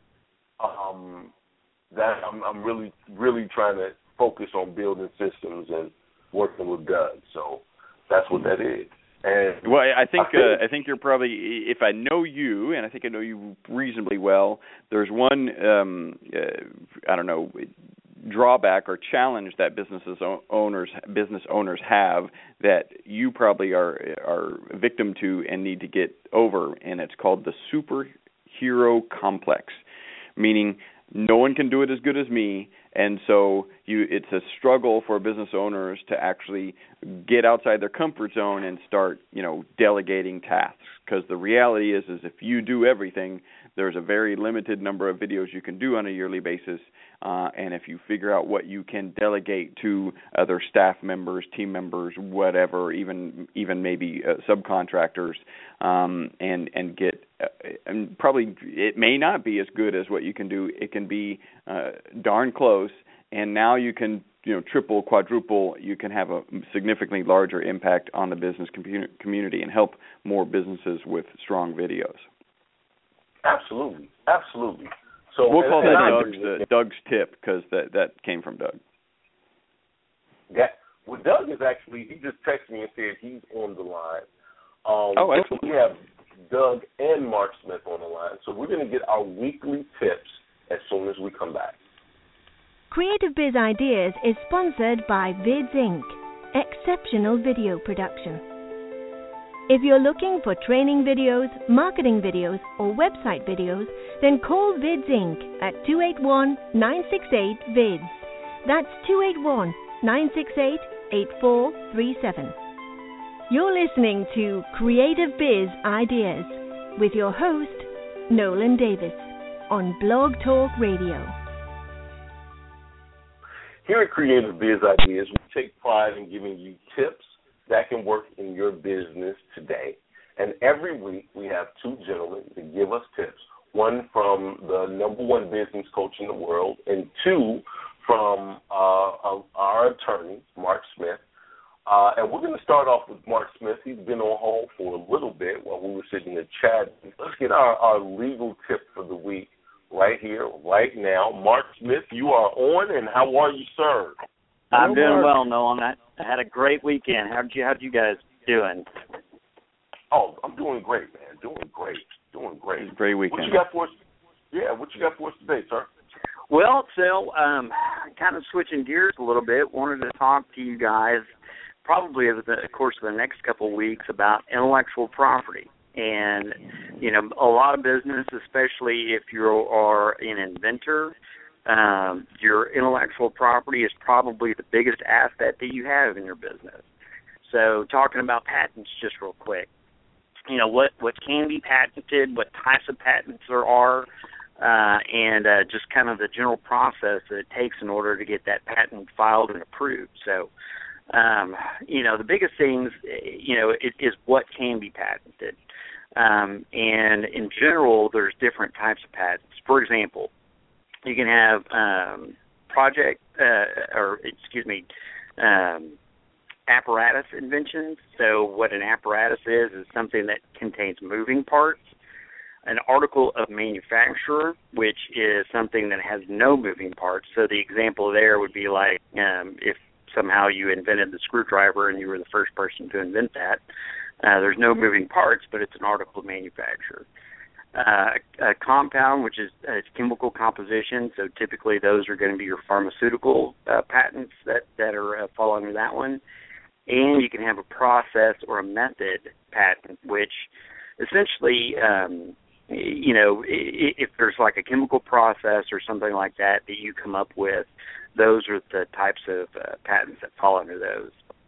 um, that I'm, I'm really, really trying to focus on building systems and working with Doug. So that's what that is. And well, I think I think, uh, I think you're probably, if I know you, and I think I know you reasonably well, there's one, um, uh, I don't know, drawback or challenge that businesses owners business owners have that you probably are are victim to and need to get over, and it's called the superhero complex, meaning no one can do it as good as me, and so you it's a struggle for business owners to actually get outside their comfort zone and start, you know, delegating tasks, because the reality is is if you do everything, there's a very limited number of videos you can do on a yearly basis, uh, and if you figure out what you can delegate to other staff members, team members, whatever, even even maybe uh, subcontractors, um, and and get uh, and probably it may not be as good as what you can do. It can be uh, darn close, and now you can, you know, triple, quadruple. You can have a significantly larger impact on the business community and help more businesses with strong videos. Absolutely, absolutely. So we'll call and, that and Doug's, uh, Doug's tip, because that, that came from Doug. Yeah, well, Doug is actually, he just texted me and said he's on the line. Um, oh, excellent. So we have Doug and Mark Smith on the line, so we're going to get our weekly tips as soon as we come back. Creative Biz Ideas is sponsored by Vids Incorporated, exceptional video production. If you're looking for training videos, marketing videos, or website videos, then call Vids Incorporated at two eight one, nine six eight, V I D S. That's two eight one, nine six eight, eight four three seven. You're listening to Creative Biz Ideas with your host, Nolan Davis, on Blog Talk Radio. Here at Creative Biz Ideas, we take pride in giving you tips that can work in your business today. And every week we have two gentlemen that give us tips, one from the number one business coach in the world, and two from uh, our attorney, Mark Smith. Uh, and we're going to start off with Mark Smith. He's been on hold for a little bit while we were sitting in chat. Let's get our, our legal tip for the week right here, right now. Mark Smith, you are on, and how are you, sir? I'm Hello, doing Mark. well, Nolan. I, I had a great weekend. How'd you How'd you guys doing? Oh, I'm doing great, man. Doing great. Doing great. Great weekend. What you got for us? Yeah, what you got for us today, sir? Well, so um, kind of switching gears a little bit, wanted to talk to you guys probably over the course of the next couple of weeks about intellectual property. And, you know, a lot of business, especially if you are an inventor, um, your intellectual property is probably the biggest asset that you have in your business. So talking about patents just real quick, you know, what, what can be patented, what types of patents there are, uh, and uh, just kind of the general process that it takes in order to get that patent filed and approved. So, um, you know, the biggest things, you know, is, is what can be patented. Um, and in general, there's different types of patents. For example, you can have um, project, uh, or excuse me, um, apparatus inventions. So what an apparatus is is something that contains moving parts. An article of manufacture, which is something that has no moving parts. So the example there would be like um, if somehow you invented the screwdriver and you were the first person to invent that. Uh, there's no moving parts, but it's an article of manufacture. Uh, a compound, which is uh, chemical composition, so typically those are going to be your pharmaceutical uh, patents that, that are uh, fall under that one. And you can have a process or a method patent, which essentially, um, you know, if there's like a chemical process or something like that that you come up with, those are the types of uh, patents that fall under those.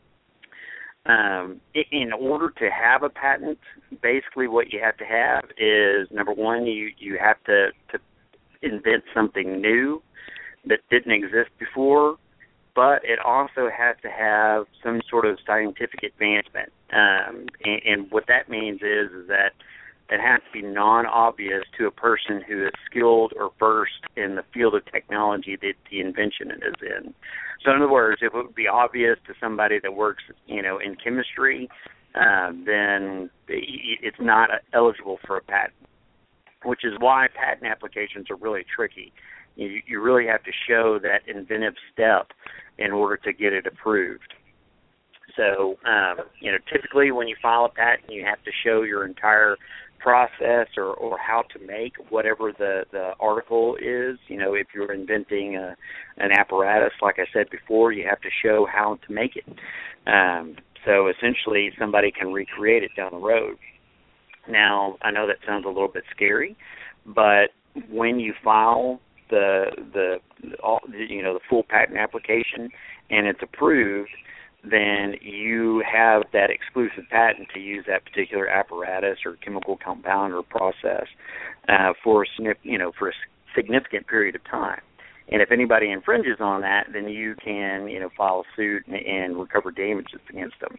Um, in order to have a patent, basically what you have to have is, number one, you, you have to, to invent something new that didn't exist before, but it also has to have some sort of scientific advancement. Um, and, and what that means is, is that it has to be non-obvious to a person who is skilled or versed in the field of technology that the invention is in. So in other words, if it would be obvious to somebody that works, you know, in chemistry, uh, then it's not eligible for a patent, which is why patent applications are really tricky. You, you really have to show that inventive step in order to get it approved. So, um, you know, typically when you file a patent, you have to show your entire process or, or how to make whatever the, the article is. You know, if you're inventing a, an apparatus, like I said before, you have to show how to make it. Um, so essentially somebody can recreate it down the road. Now, I know that sounds a little bit scary, but when you file the the all, you know the full patent application and it's approved, then you have that exclusive patent to use that particular apparatus or chemical compound or process uh, for you know for a significant period of time. And if anybody infringes on that, then you can you know file a suit and, and recover damages against them.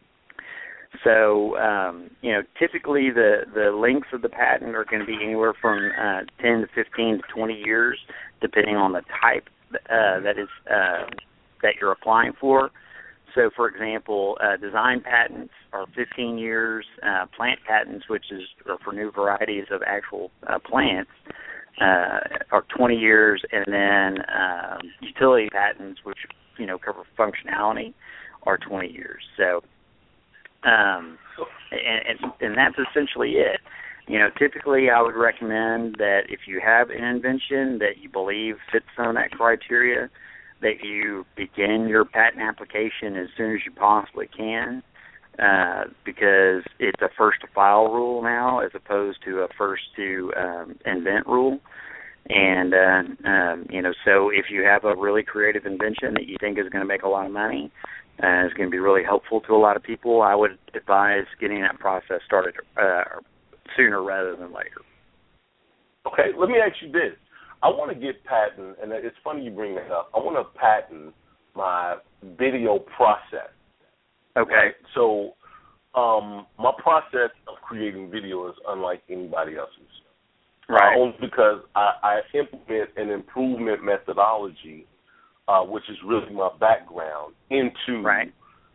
So, um, you know, typically the, the lengths of the patent are going to be anywhere from uh, ten to fifteen to twenty years, depending on the type uh, that is uh, that you're applying for. So, for example, uh, design patents are fifteen years, uh, plant patents, which is for new varieties of actual uh, plants, uh, are twenty years, and then uh, utility patents, which, you know, cover functionality, are twenty years. So, Um, and, and, and that's essentially it. You know, typically I would recommend that if you have an invention that you believe fits some of that criteria, that you begin your patent application as soon as you possibly can, uh, because it's a first-to-file rule now as opposed to a first-to-invent um, rule. And, uh, um, you know, so if you have a really creative invention that you think is going to make a lot of money, Uh, it's going to be really helpful to a lot of people, I would advise getting that process started uh, sooner rather than later. Okay, let me ask you this. I want to get patent, and it's funny you bring that up. I want to patent my video process. Okay. Right? So um, my process of creating video is unlike anybody else's. Right. Uh, only because I, I implement an improvement methodology, Uh, which is really my background, into right.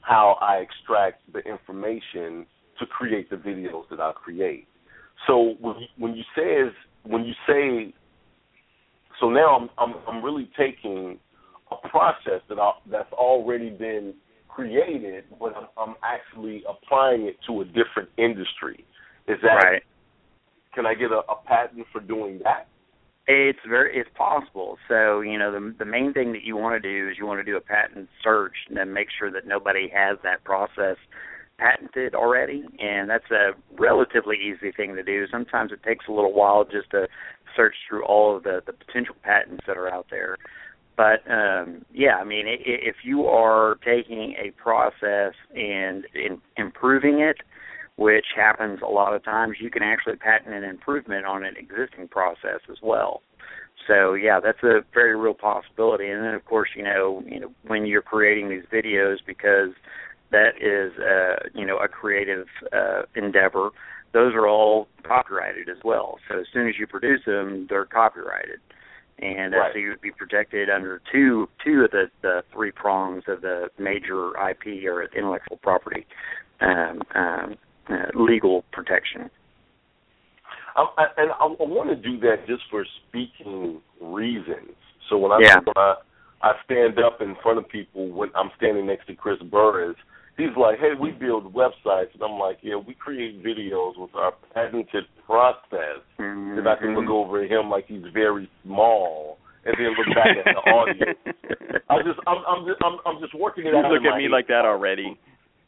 how I extract the information to create the videos that I create. So when you, when you say when you say so now I'm I'm, I'm really taking a process that I, that's already been created, but I'm, I'm actually applying it to a different industry. Is that right? Can I get a, a patent for doing that? It's very it's possible. So, you know, the the main thing that you want to do is you want to do a patent search and then make sure that nobody has that process patented already, and that's a relatively easy thing to do. Sometimes it takes a little while just to search through all of the, the potential patents that are out there. But, um, yeah, I mean, if you are taking a process and in, improving it, which happens a lot of times, you can actually patent an improvement on an existing process as well. So, yeah, that's a very real possibility. And then, of course, you know, you know, when you're creating these videos, because that is, uh, you know, a creative uh, endeavor, those are all copyrighted as well. So as soon as you produce them, they're copyrighted. And uh, right. so you would be protected under two two of the, the three prongs of the major I P or intellectual property um, um, uh, legal protection. I, I, and I, I want to do that just for speaking reasons. So when I, yeah. when I I stand up in front of people when I'm standing next to Chris Burris, he's like, hey, we build websites. And I'm like, yeah, we create videos with our patented process. Mm-hmm. And I can look over at him like he's very small and then look back at the audience. I just, I'm, I'm just, I'm, I'm just working it you out. Look in at my me head. like that already.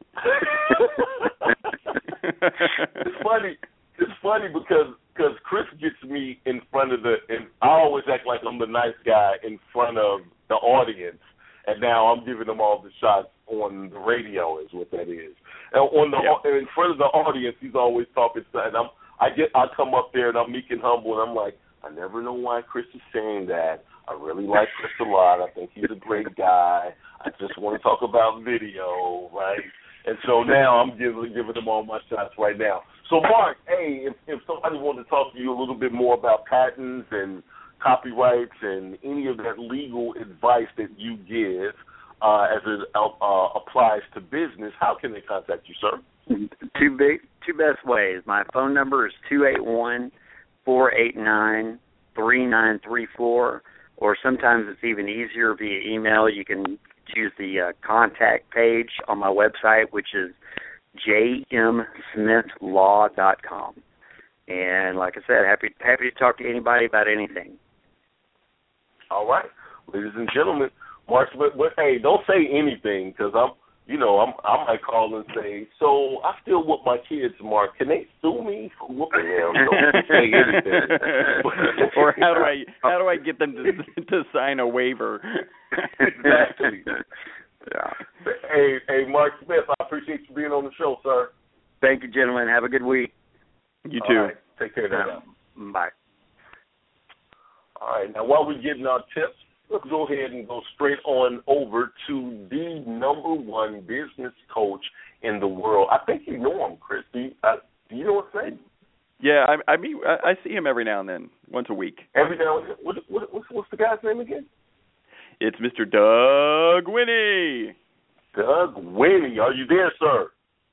It's funny. It's funny because because Chris gets me in front of the, and I always act like I'm the nice guy in front of the audience, and now I'm giving them all the shots on the radio is what that is. And on the yeah. in front of the audience, he's always talking stuff, and I'm I get I come up there and I'm meek and humble, and I'm like, I never know why Chris is saying that. I really like Chris a lot. I think he's a great guy. I just want to talk about video, right? And so now I'm giving giving them all my shots right now. So, Mark, hey, if, if somebody wanted to talk to you a little bit more about patents and copyrights and any of that legal advice that you give uh, as it uh, applies to business, how can they contact you, sir? Two big, two best ways. My phone number is two eight one, four eight nine, three nine three four, or sometimes it's even easier via email. You can choose the uh, contact page on my website, which is j m smith law dot com. And like I said, happy happy to talk to anybody about anything. All right, ladies and gentlemen, Mark Smith. But, hey, don't say anything because I'm, you know, I'm, I might call and say, so I still whoop my kids, Mark. Can they sue me for whooping them? Don't say anything. Or how do I how do I get them to to sign a waiver? Exactly. Yeah. Hey, hey, Mark Smith, I appreciate you being on the show, sir. Thank you, gentlemen. Have a good week. You too. All right. Take care now. Bye. All right. Now, while we're getting our tips, let's go ahead and go straight on over to the number one business coach in the world. I think you know him, Chris. Do you, uh, do you know his name? Yeah, I, I mean, I, I see him every now and then, once a week. Every now and then. What, what, what's, what's the guy's name again? It's Mister Doug Winnie. Doug Winnie, are you there, sir?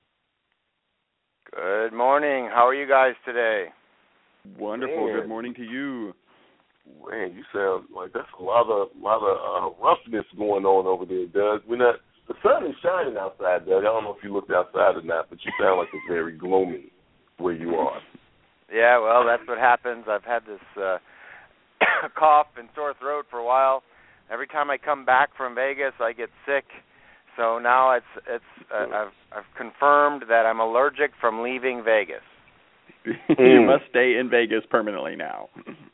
Good morning. How are you guys today? Wonderful. Man. Good morning to you. Man, you sound like that's a lot of lot of uh, roughness going on over there, Doug. We're not. The sun is shining outside, Doug. I don't know if you looked outside or not, but you sound like it's very gloomy where you are. Yeah, well, that's what happens. I've had this uh, cough and sore throat for a while. Every time I come back from Vegas, I get sick. So now it's it's uh, I've I've confirmed that I'm allergic from leaving Vegas. You must stay in Vegas permanently now.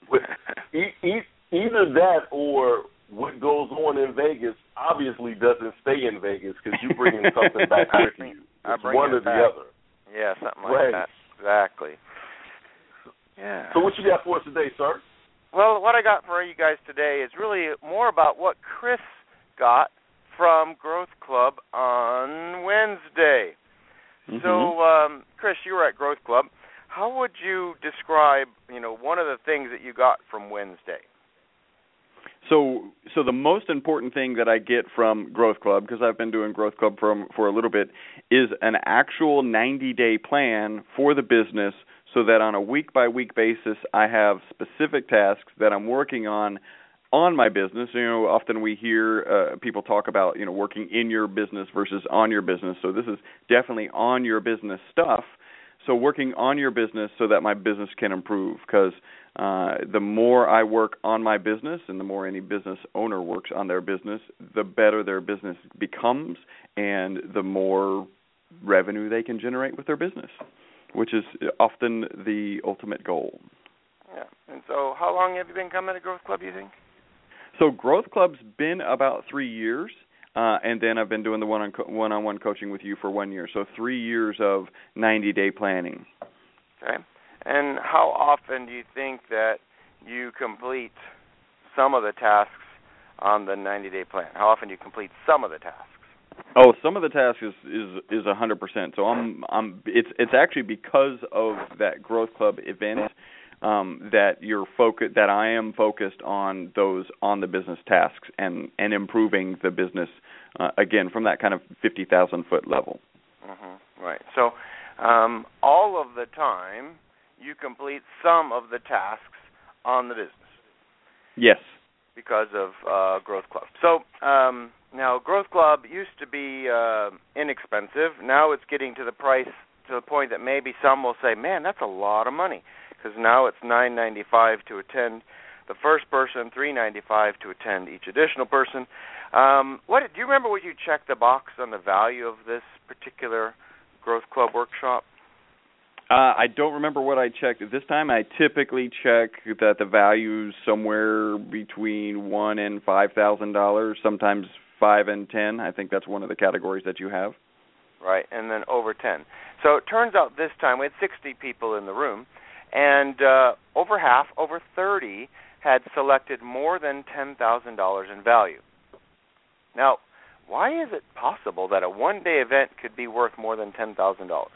Either that or what goes on in Vegas obviously doesn't stay in Vegas because you're bringing something back with you. It's one or the back. other. Yeah, something like right. that. Exactly. Yeah. So what you got for us today, sir? Well, what I got for you guys today is really more about what Chris got from Growth Club on Wednesday. Mm-hmm. So, um, Chris, you were at Growth Club. How would you describe, you know, one of the things that you got from Wednesday? So, so the most important thing that I get from Growth Club, because I've been doing Growth Club for for a little bit, is an actual ninety-day plan for the business, so that on a week-by-week basis, I have specific tasks that I'm working on on my business. You know, often we hear uh, people talk about, you know, working in your business versus on your business. So this is definitely on your business stuff. So working on your business so that my business can improve, because uh, the more I work on my business and the more any business owner works on their business, the better their business becomes and the more revenue they can generate with their business, which is often the ultimate goal. Yeah. And so how long have you been coming to Growth Club, you think? So Growth Club's been about three years. Uh, and then I've been doing the one-on one-on-one coaching with you for one year. So three years of ninety-day planning. Okay. And how often do you think that you complete some of the tasks on the ninety-day plan? How often do you complete some of the tasks? Oh, some of the tasks is is is a hundred percent. So I'm I'm it's it's actually because of that Growth Club event um, that you're focused that I am focused on those on the business tasks and, and improving the business uh, again from that kind of fifty thousand foot level. Mm-hmm. Right. So um, all of the time you complete some of the tasks on the business. Yes. Because of uh, Growth Club. So um, now Growth Club used to be uh, inexpensive. Now it's getting to the price to the point that maybe some will say, "Man, that's a lot of money," because now it's nine ninety-five to attend the first person, three ninety-five to attend each additional person. Um, what do you remember? What you checked the box on the value of this particular Growth Club workshop? Uh, I don't remember what I checked at this time. I typically check that the value's somewhere between one and five thousand dollars. Sometimes five and ten. I think that's one of the categories that you have. Right, and then over ten. So it turns out this time we had sixty people in the room, and uh, over half, over thirty, had selected more than ten thousand dollars in value. Now, why is it possible that a one-day event could be worth more than ten thousand dollars?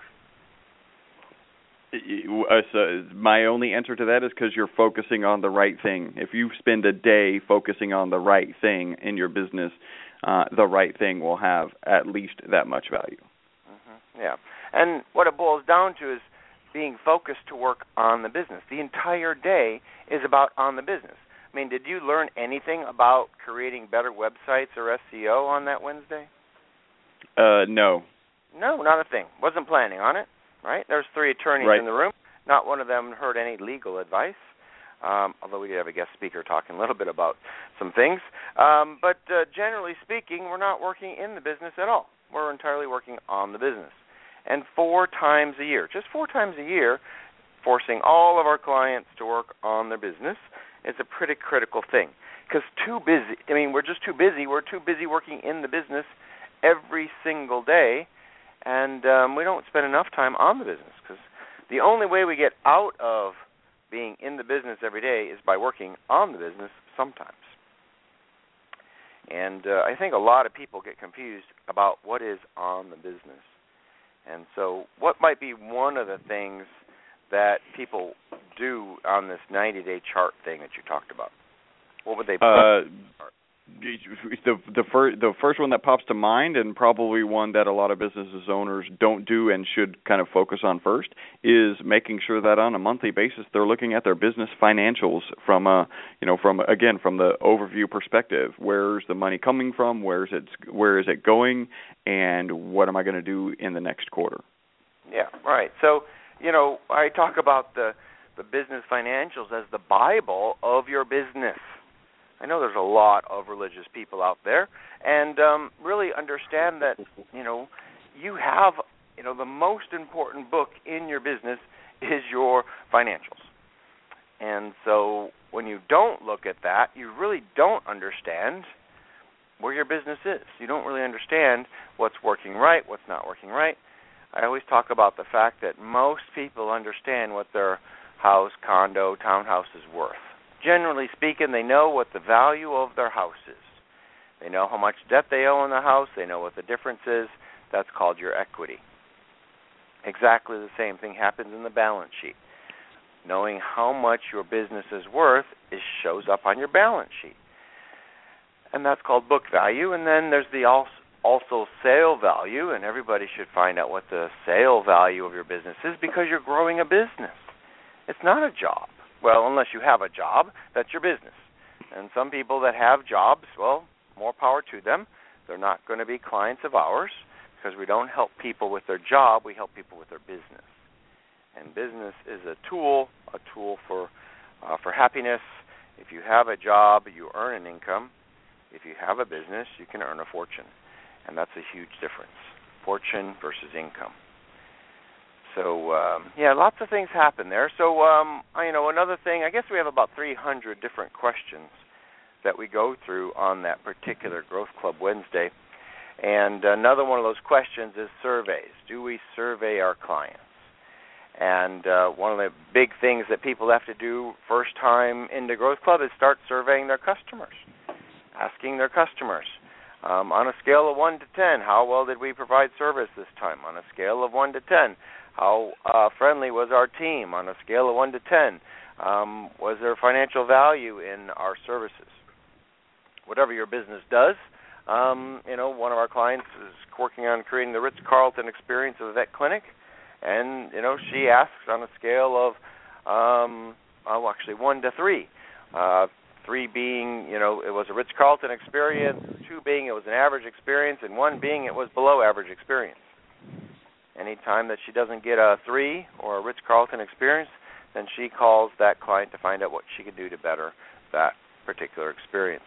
Uh, so my only answer to that is because you're focusing on the right thing. If you spend a day focusing on the right thing in your business, uh, the right thing will have at least that much value. Mm-hmm. Yeah. And what it boils down to is being focused to work on the business. The entire day is about on the business. I mean, did you learn anything about creating better websites or S E O on that Wednesday? Uh, no. No, not a thing. Wasn't planning on it. Right? There's three attorneys right. in the room. Not one of them heard any legal advice, um, although we did have a guest speaker talking a little bit about some things. Um, but uh, generally speaking, we're not working in the business at all. We're entirely working on the business. And four times a year, just four times a year, forcing all of our clients to work on their business is a pretty critical thing. Because too busy, I mean, we're just too busy. We're too busy working in the business every single day. And um, we don't spend enough time on the business, because the only way we get out of being in the business every day is by working on the business sometimes. And uh, I think a lot of people get confused about what is on the business. And so what might be one of the things that people do on this ninety-day chart thing that you talked about? What would they put uh, The the first the first one that pops to mind, and probably one that a lot of businesses owners don't do and should kind of focus on first, is making sure that on a monthly basis they're looking at their business financials from a you know from again from the overview perspective. Where's the money coming from? Where's it where is it going? And what am I going to do in the next quarter? Yeah, right. So you know I talk about the the business financials as the Bible of your business. I know there's a lot of religious people out there, and um, really understand that, you know, you have, you know, the most important book in your business is your financials. And so when you don't look at that, you really don't understand where your business is. You don't really understand what's working right, what's not working right. I always talk about the fact that most people understand what their house, condo, townhouse is worth. Generally speaking, they know what the value of their house is. They know how much debt they owe on the house. They know what the difference is. That's called your equity. Exactly the same thing happens in the balance sheet. Knowing how much your business is worth is shows up on your balance sheet. and that's called book value. And then there's the also, also sale value, and everybody should find out what the sale value of your business is because you're growing a business. It's not a job. Well, unless you have a job, that's your business. And some people that have jobs, well, more power to them. They're not going to be clients of ours because we don't help people with their job. We help people with their business. And business is a tool, a tool for uh, for happiness. If you have a job, you earn an income. If you have a business, you can earn a fortune. And that's a huge difference, fortune versus income. So, um, yeah, lots of things happen there. So, um, you know, another thing, I guess we have about three hundred different questions that we go through on that particular Growth Club Wednesday. And another one of those questions is surveys. Do we survey our clients? And uh, one of the big things that people have to do first time into Growth Club is start surveying their customers, asking their customers. Um, on a scale of one to ten, how well did we provide service this time? On a scale of one to ten, how uh, friendly was our team? On a scale of one to ten, um, was there financial value in our services? Whatever your business does, um, you know, one of our clients is working on creating the Ritz-Carlton experience of a vet clinic, and, you know, she asks on a scale of, um, oh, actually one to three, uh, three being, you know, it was a Ritz-Carlton experience, two being it was an average experience, and one being it was below average experience. Anytime that she doesn't get a three or a Ritz-Carlton experience, then she calls that client to find out what she can do to better that particular experience.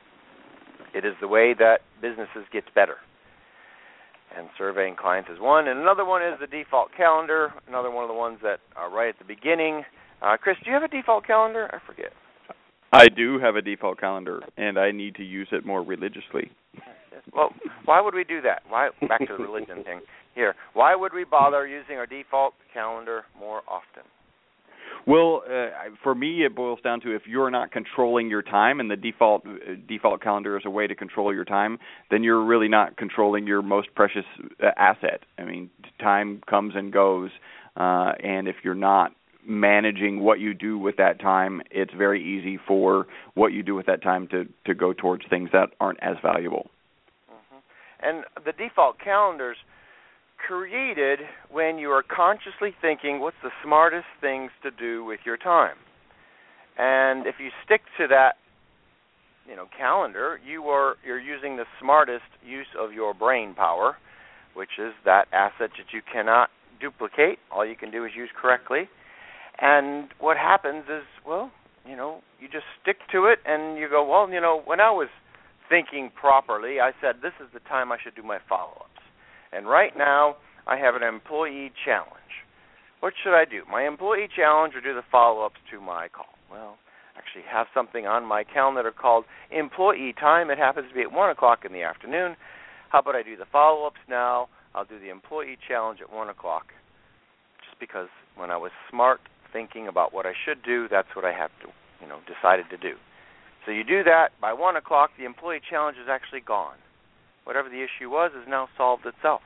It is the way that businesses get better. And surveying clients is one. And another one is the default calendar, another one of the ones that are right at the beginning. Uh, Chris, do you have a default calendar? I forget. I do have a default calendar, and I need to use it more religiously. Well, why would we do that? Why? Back to the religion thing here. Why would we bother using our default calendar more often? Well, uh, for me, it boils down to if you're not controlling your time, and the default uh, default calendar is a way to control your time, then you're really not controlling your most precious uh, asset. I mean, time comes and goes, uh, and if you're not managing what you do with that time, it's very easy for what you do with that time to, to go towards things that aren't as valuable. Mm-hmm. And the default calendars created when you are consciously thinking what's the smartest things to do with your time. And if you stick to that, you know, calendar, you are you're using the smartest use of your brain power, which is that asset that you cannot duplicate. All you can do is use correctly. And what happens is, well, you know, you just stick to it and you go, well, you know, when I was thinking properly, I said this is the time I should do my follow-ups. And right now, I have an employee challenge. What should I do? My employee challenge or do the follow-ups to my call? Well, actually have something on my calendar called employee time. It happens to be at one o'clock in the afternoon. How about I do the follow-ups now? I'll do the employee challenge at one o'clock. Just because when I was smart thinking about what I should do, that's what I have to, you know, decided to do. So you do that. By one o'clock, the employee challenge is actually gone. Whatever the issue was is now solved itself.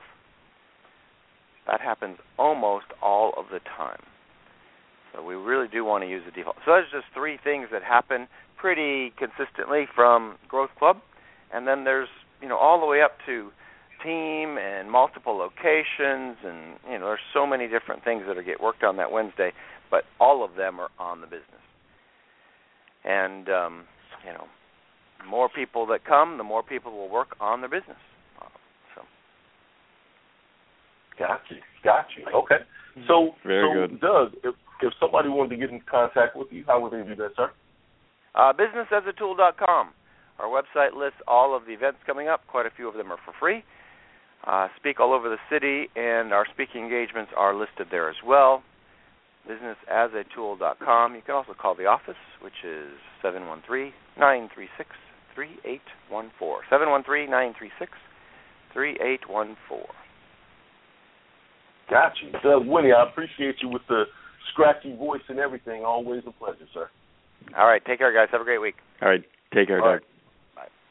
That happens almost all of the time. So we really do want to use the default. So there's just three things that happen pretty consistently from Growth Club. And then there's, you know, all the way up to team and multiple locations. And, you know, there's so many different things that are get worked on that Wednesday. But all of them are on the business. And, um, you know, the more people that come, the more people will work on their business. Uh, so, got you, got you. Okay. So, Very so good. Doug, if if somebody wanted to get in contact with you, how would they do that, sir? Uh, business as a tool dot com. Our website lists all of the events coming up. Quite a few of them are for free. Uh, speak all over the city, and our speaking engagements are listed there as well. business as a tool dot com. You can also call the office, which is seven one three, nine three six, three eight one four. seven one three, nine three six, three eight one four. Got you. Doug Winnie, I appreciate you with the scratchy voice and everything. Always a pleasure, sir. All right. Take care, guys. Have a great week. All right. Take care, All Doug. right. Bye.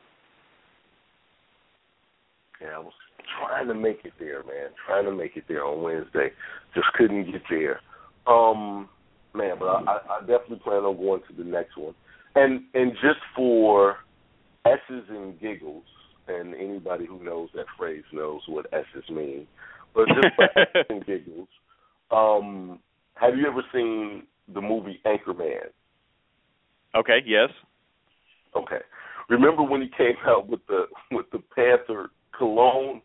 Yeah, I was trying to make it there, man. Trying to make it there on Wednesday. Just couldn't get there. Um, man, but I, I definitely plan on going to the next one. And and just for S's and giggles, and anybody who knows that phrase knows what S's mean. But just for S's and giggles, um, have you ever seen the movie Anchorman? Okay, yes. Okay. Remember when he came out with the with the Panther cologne?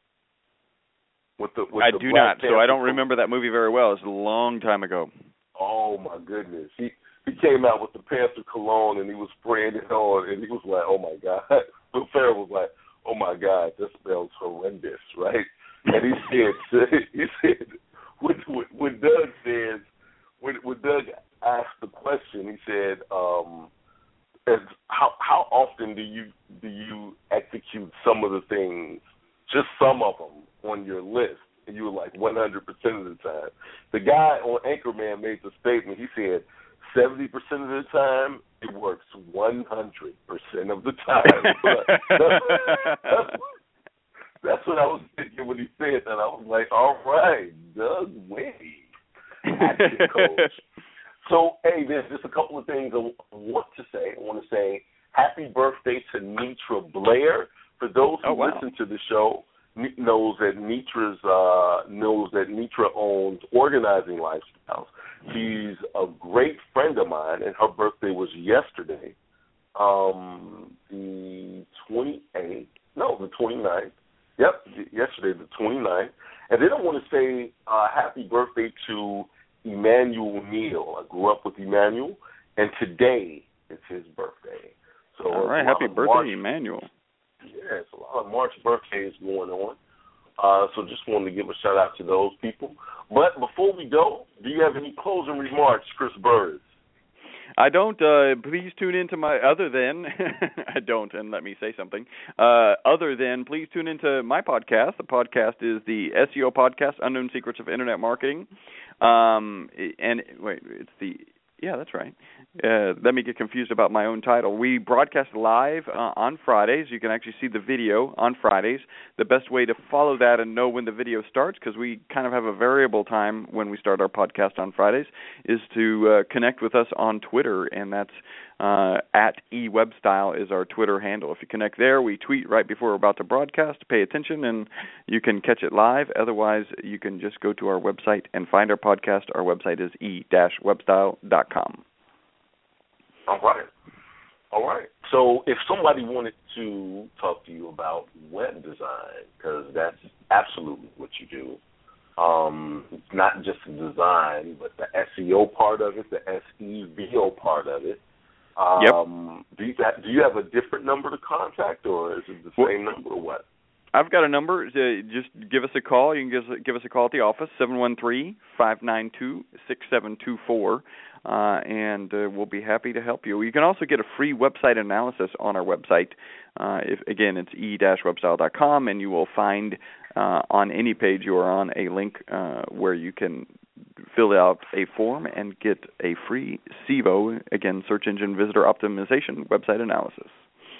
With the with I the do Black not, Panther so I don't cologne? remember that movie very well. It's a long time ago. Oh my goodness. He he came out with the Panther cologne and he was spraying it on and he was like, oh my God. Will Ferrell was like, oh my God, this smells horrendous, right? And he said, he said, when, when Doug says, when, when Doug asked the question, he said, um, as how how often do you do you execute some of the things, just some of them on your list? And you were like one hundred percent of the time. The guy on Anchorman made the statement. He said seventy percent of the time it works one hundred percent of the time. that's, that's, that's what I was thinking when he said that. I was like, all right, Doug Winnie, action coach. So, hey, there's just a couple of things I want to say. I want to say happy birthday to Nitra Blair. For those who oh, wow. listen to the show, knows that Nitra's uh, knows that Nitra owns Organizing Lifestyles. She's a great friend of mine, and her birthday was yesterday, um, the twenty-eighth. No, the twenty-ninth. Yep, yesterday, the twenty-ninth. And then I want to say uh, happy birthday to Emmanuel Neal. I grew up with Emmanuel, and today is his birthday. So all right, happy birthday, March, Emmanuel. Yeah, it's a lot of March birthdays going on. Uh, so just wanted to give a shout out to those people. But before we go, do you have any closing remarks, Chris Burrs? I don't. Uh, please tune into my, other than, I don't, and let me say something. Uh, other than, please tune into my podcast. The podcast is the S E O Podcast, Unknown Secrets of Internet Marketing. Um, and, wait, it's the, yeah, that's right. Uh, let me get confused about my own title. We broadcast live uh, on Fridays. You can actually see the video on Fridays. The best way to follow that and know when the video starts, because we kind of have a variable time when we start our podcast on Fridays, is to uh, connect with us on Twitter, and that's uh, at eWebstyle is our Twitter handle. If you connect there, we tweet right before we're about to broadcast. Pay attention, and you can catch it live. Otherwise, you can just go to our website and find our podcast. Our website is e dash webstyle dot com. All right. All right. So if somebody wanted to talk to you about web design, because that's absolutely what you do, um, not just the design, but the S E O part of it, the S E V O part of it, um, yep. do, you, do you have a different number to contact, or is it the well, same number, or what? I've got a number. Uh, just give us a call. You can give us, give us a call at the office, seven one three, five nine two, six seven two four. Uh, and uh, we'll be happy to help you. You can also get a free website analysis on our website. Uh, if, again, it's e dash webstyle dot com, and you will find uh, on any page you are on a link uh, where you can fill out a form and get a free S E V O, again, Search Engine Visitor Optimization website analysis.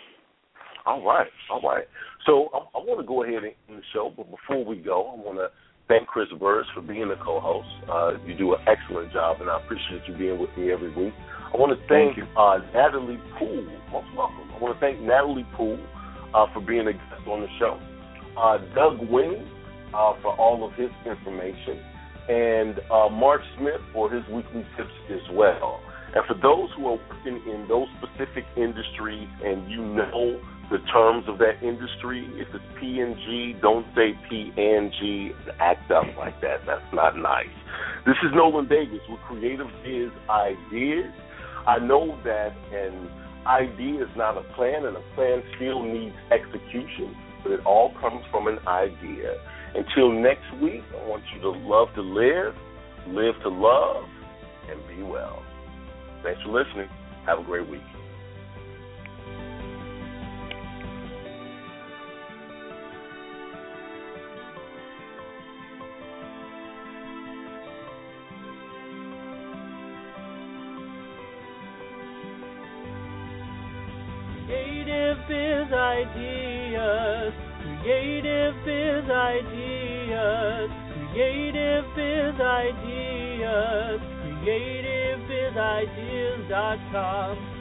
All right, all right. So I, I want to go ahead and end the show, but before we go, I want to thank Chris Burrs for being a co-host. Uh, you do an excellent job, and I appreciate you being with me every week. I want to thank, thank uh, Natalie Poole. Most welcome. I want to thank Natalie Poole uh, for being a guest on the show. Uh, Doug Winnie uh, for all of his information, and uh, Mark Smith for his weekly tips as well. And for those who are working in those specific industries and you know the terms of that industry, if it's P and G, don't say P and G and act up like that. That's not nice. This is Nolan Davis with Creative Biz Ideas. I know that an idea is not a plan, and a plan still needs execution, but it all comes from an idea. Until next week, I want you to love to live, live to love, and be well. Thanks for listening. Have a great week. Creative Biz Ideas, Creative Biz Ideas, Creative Biz Ideas, creative biz ideas dot com.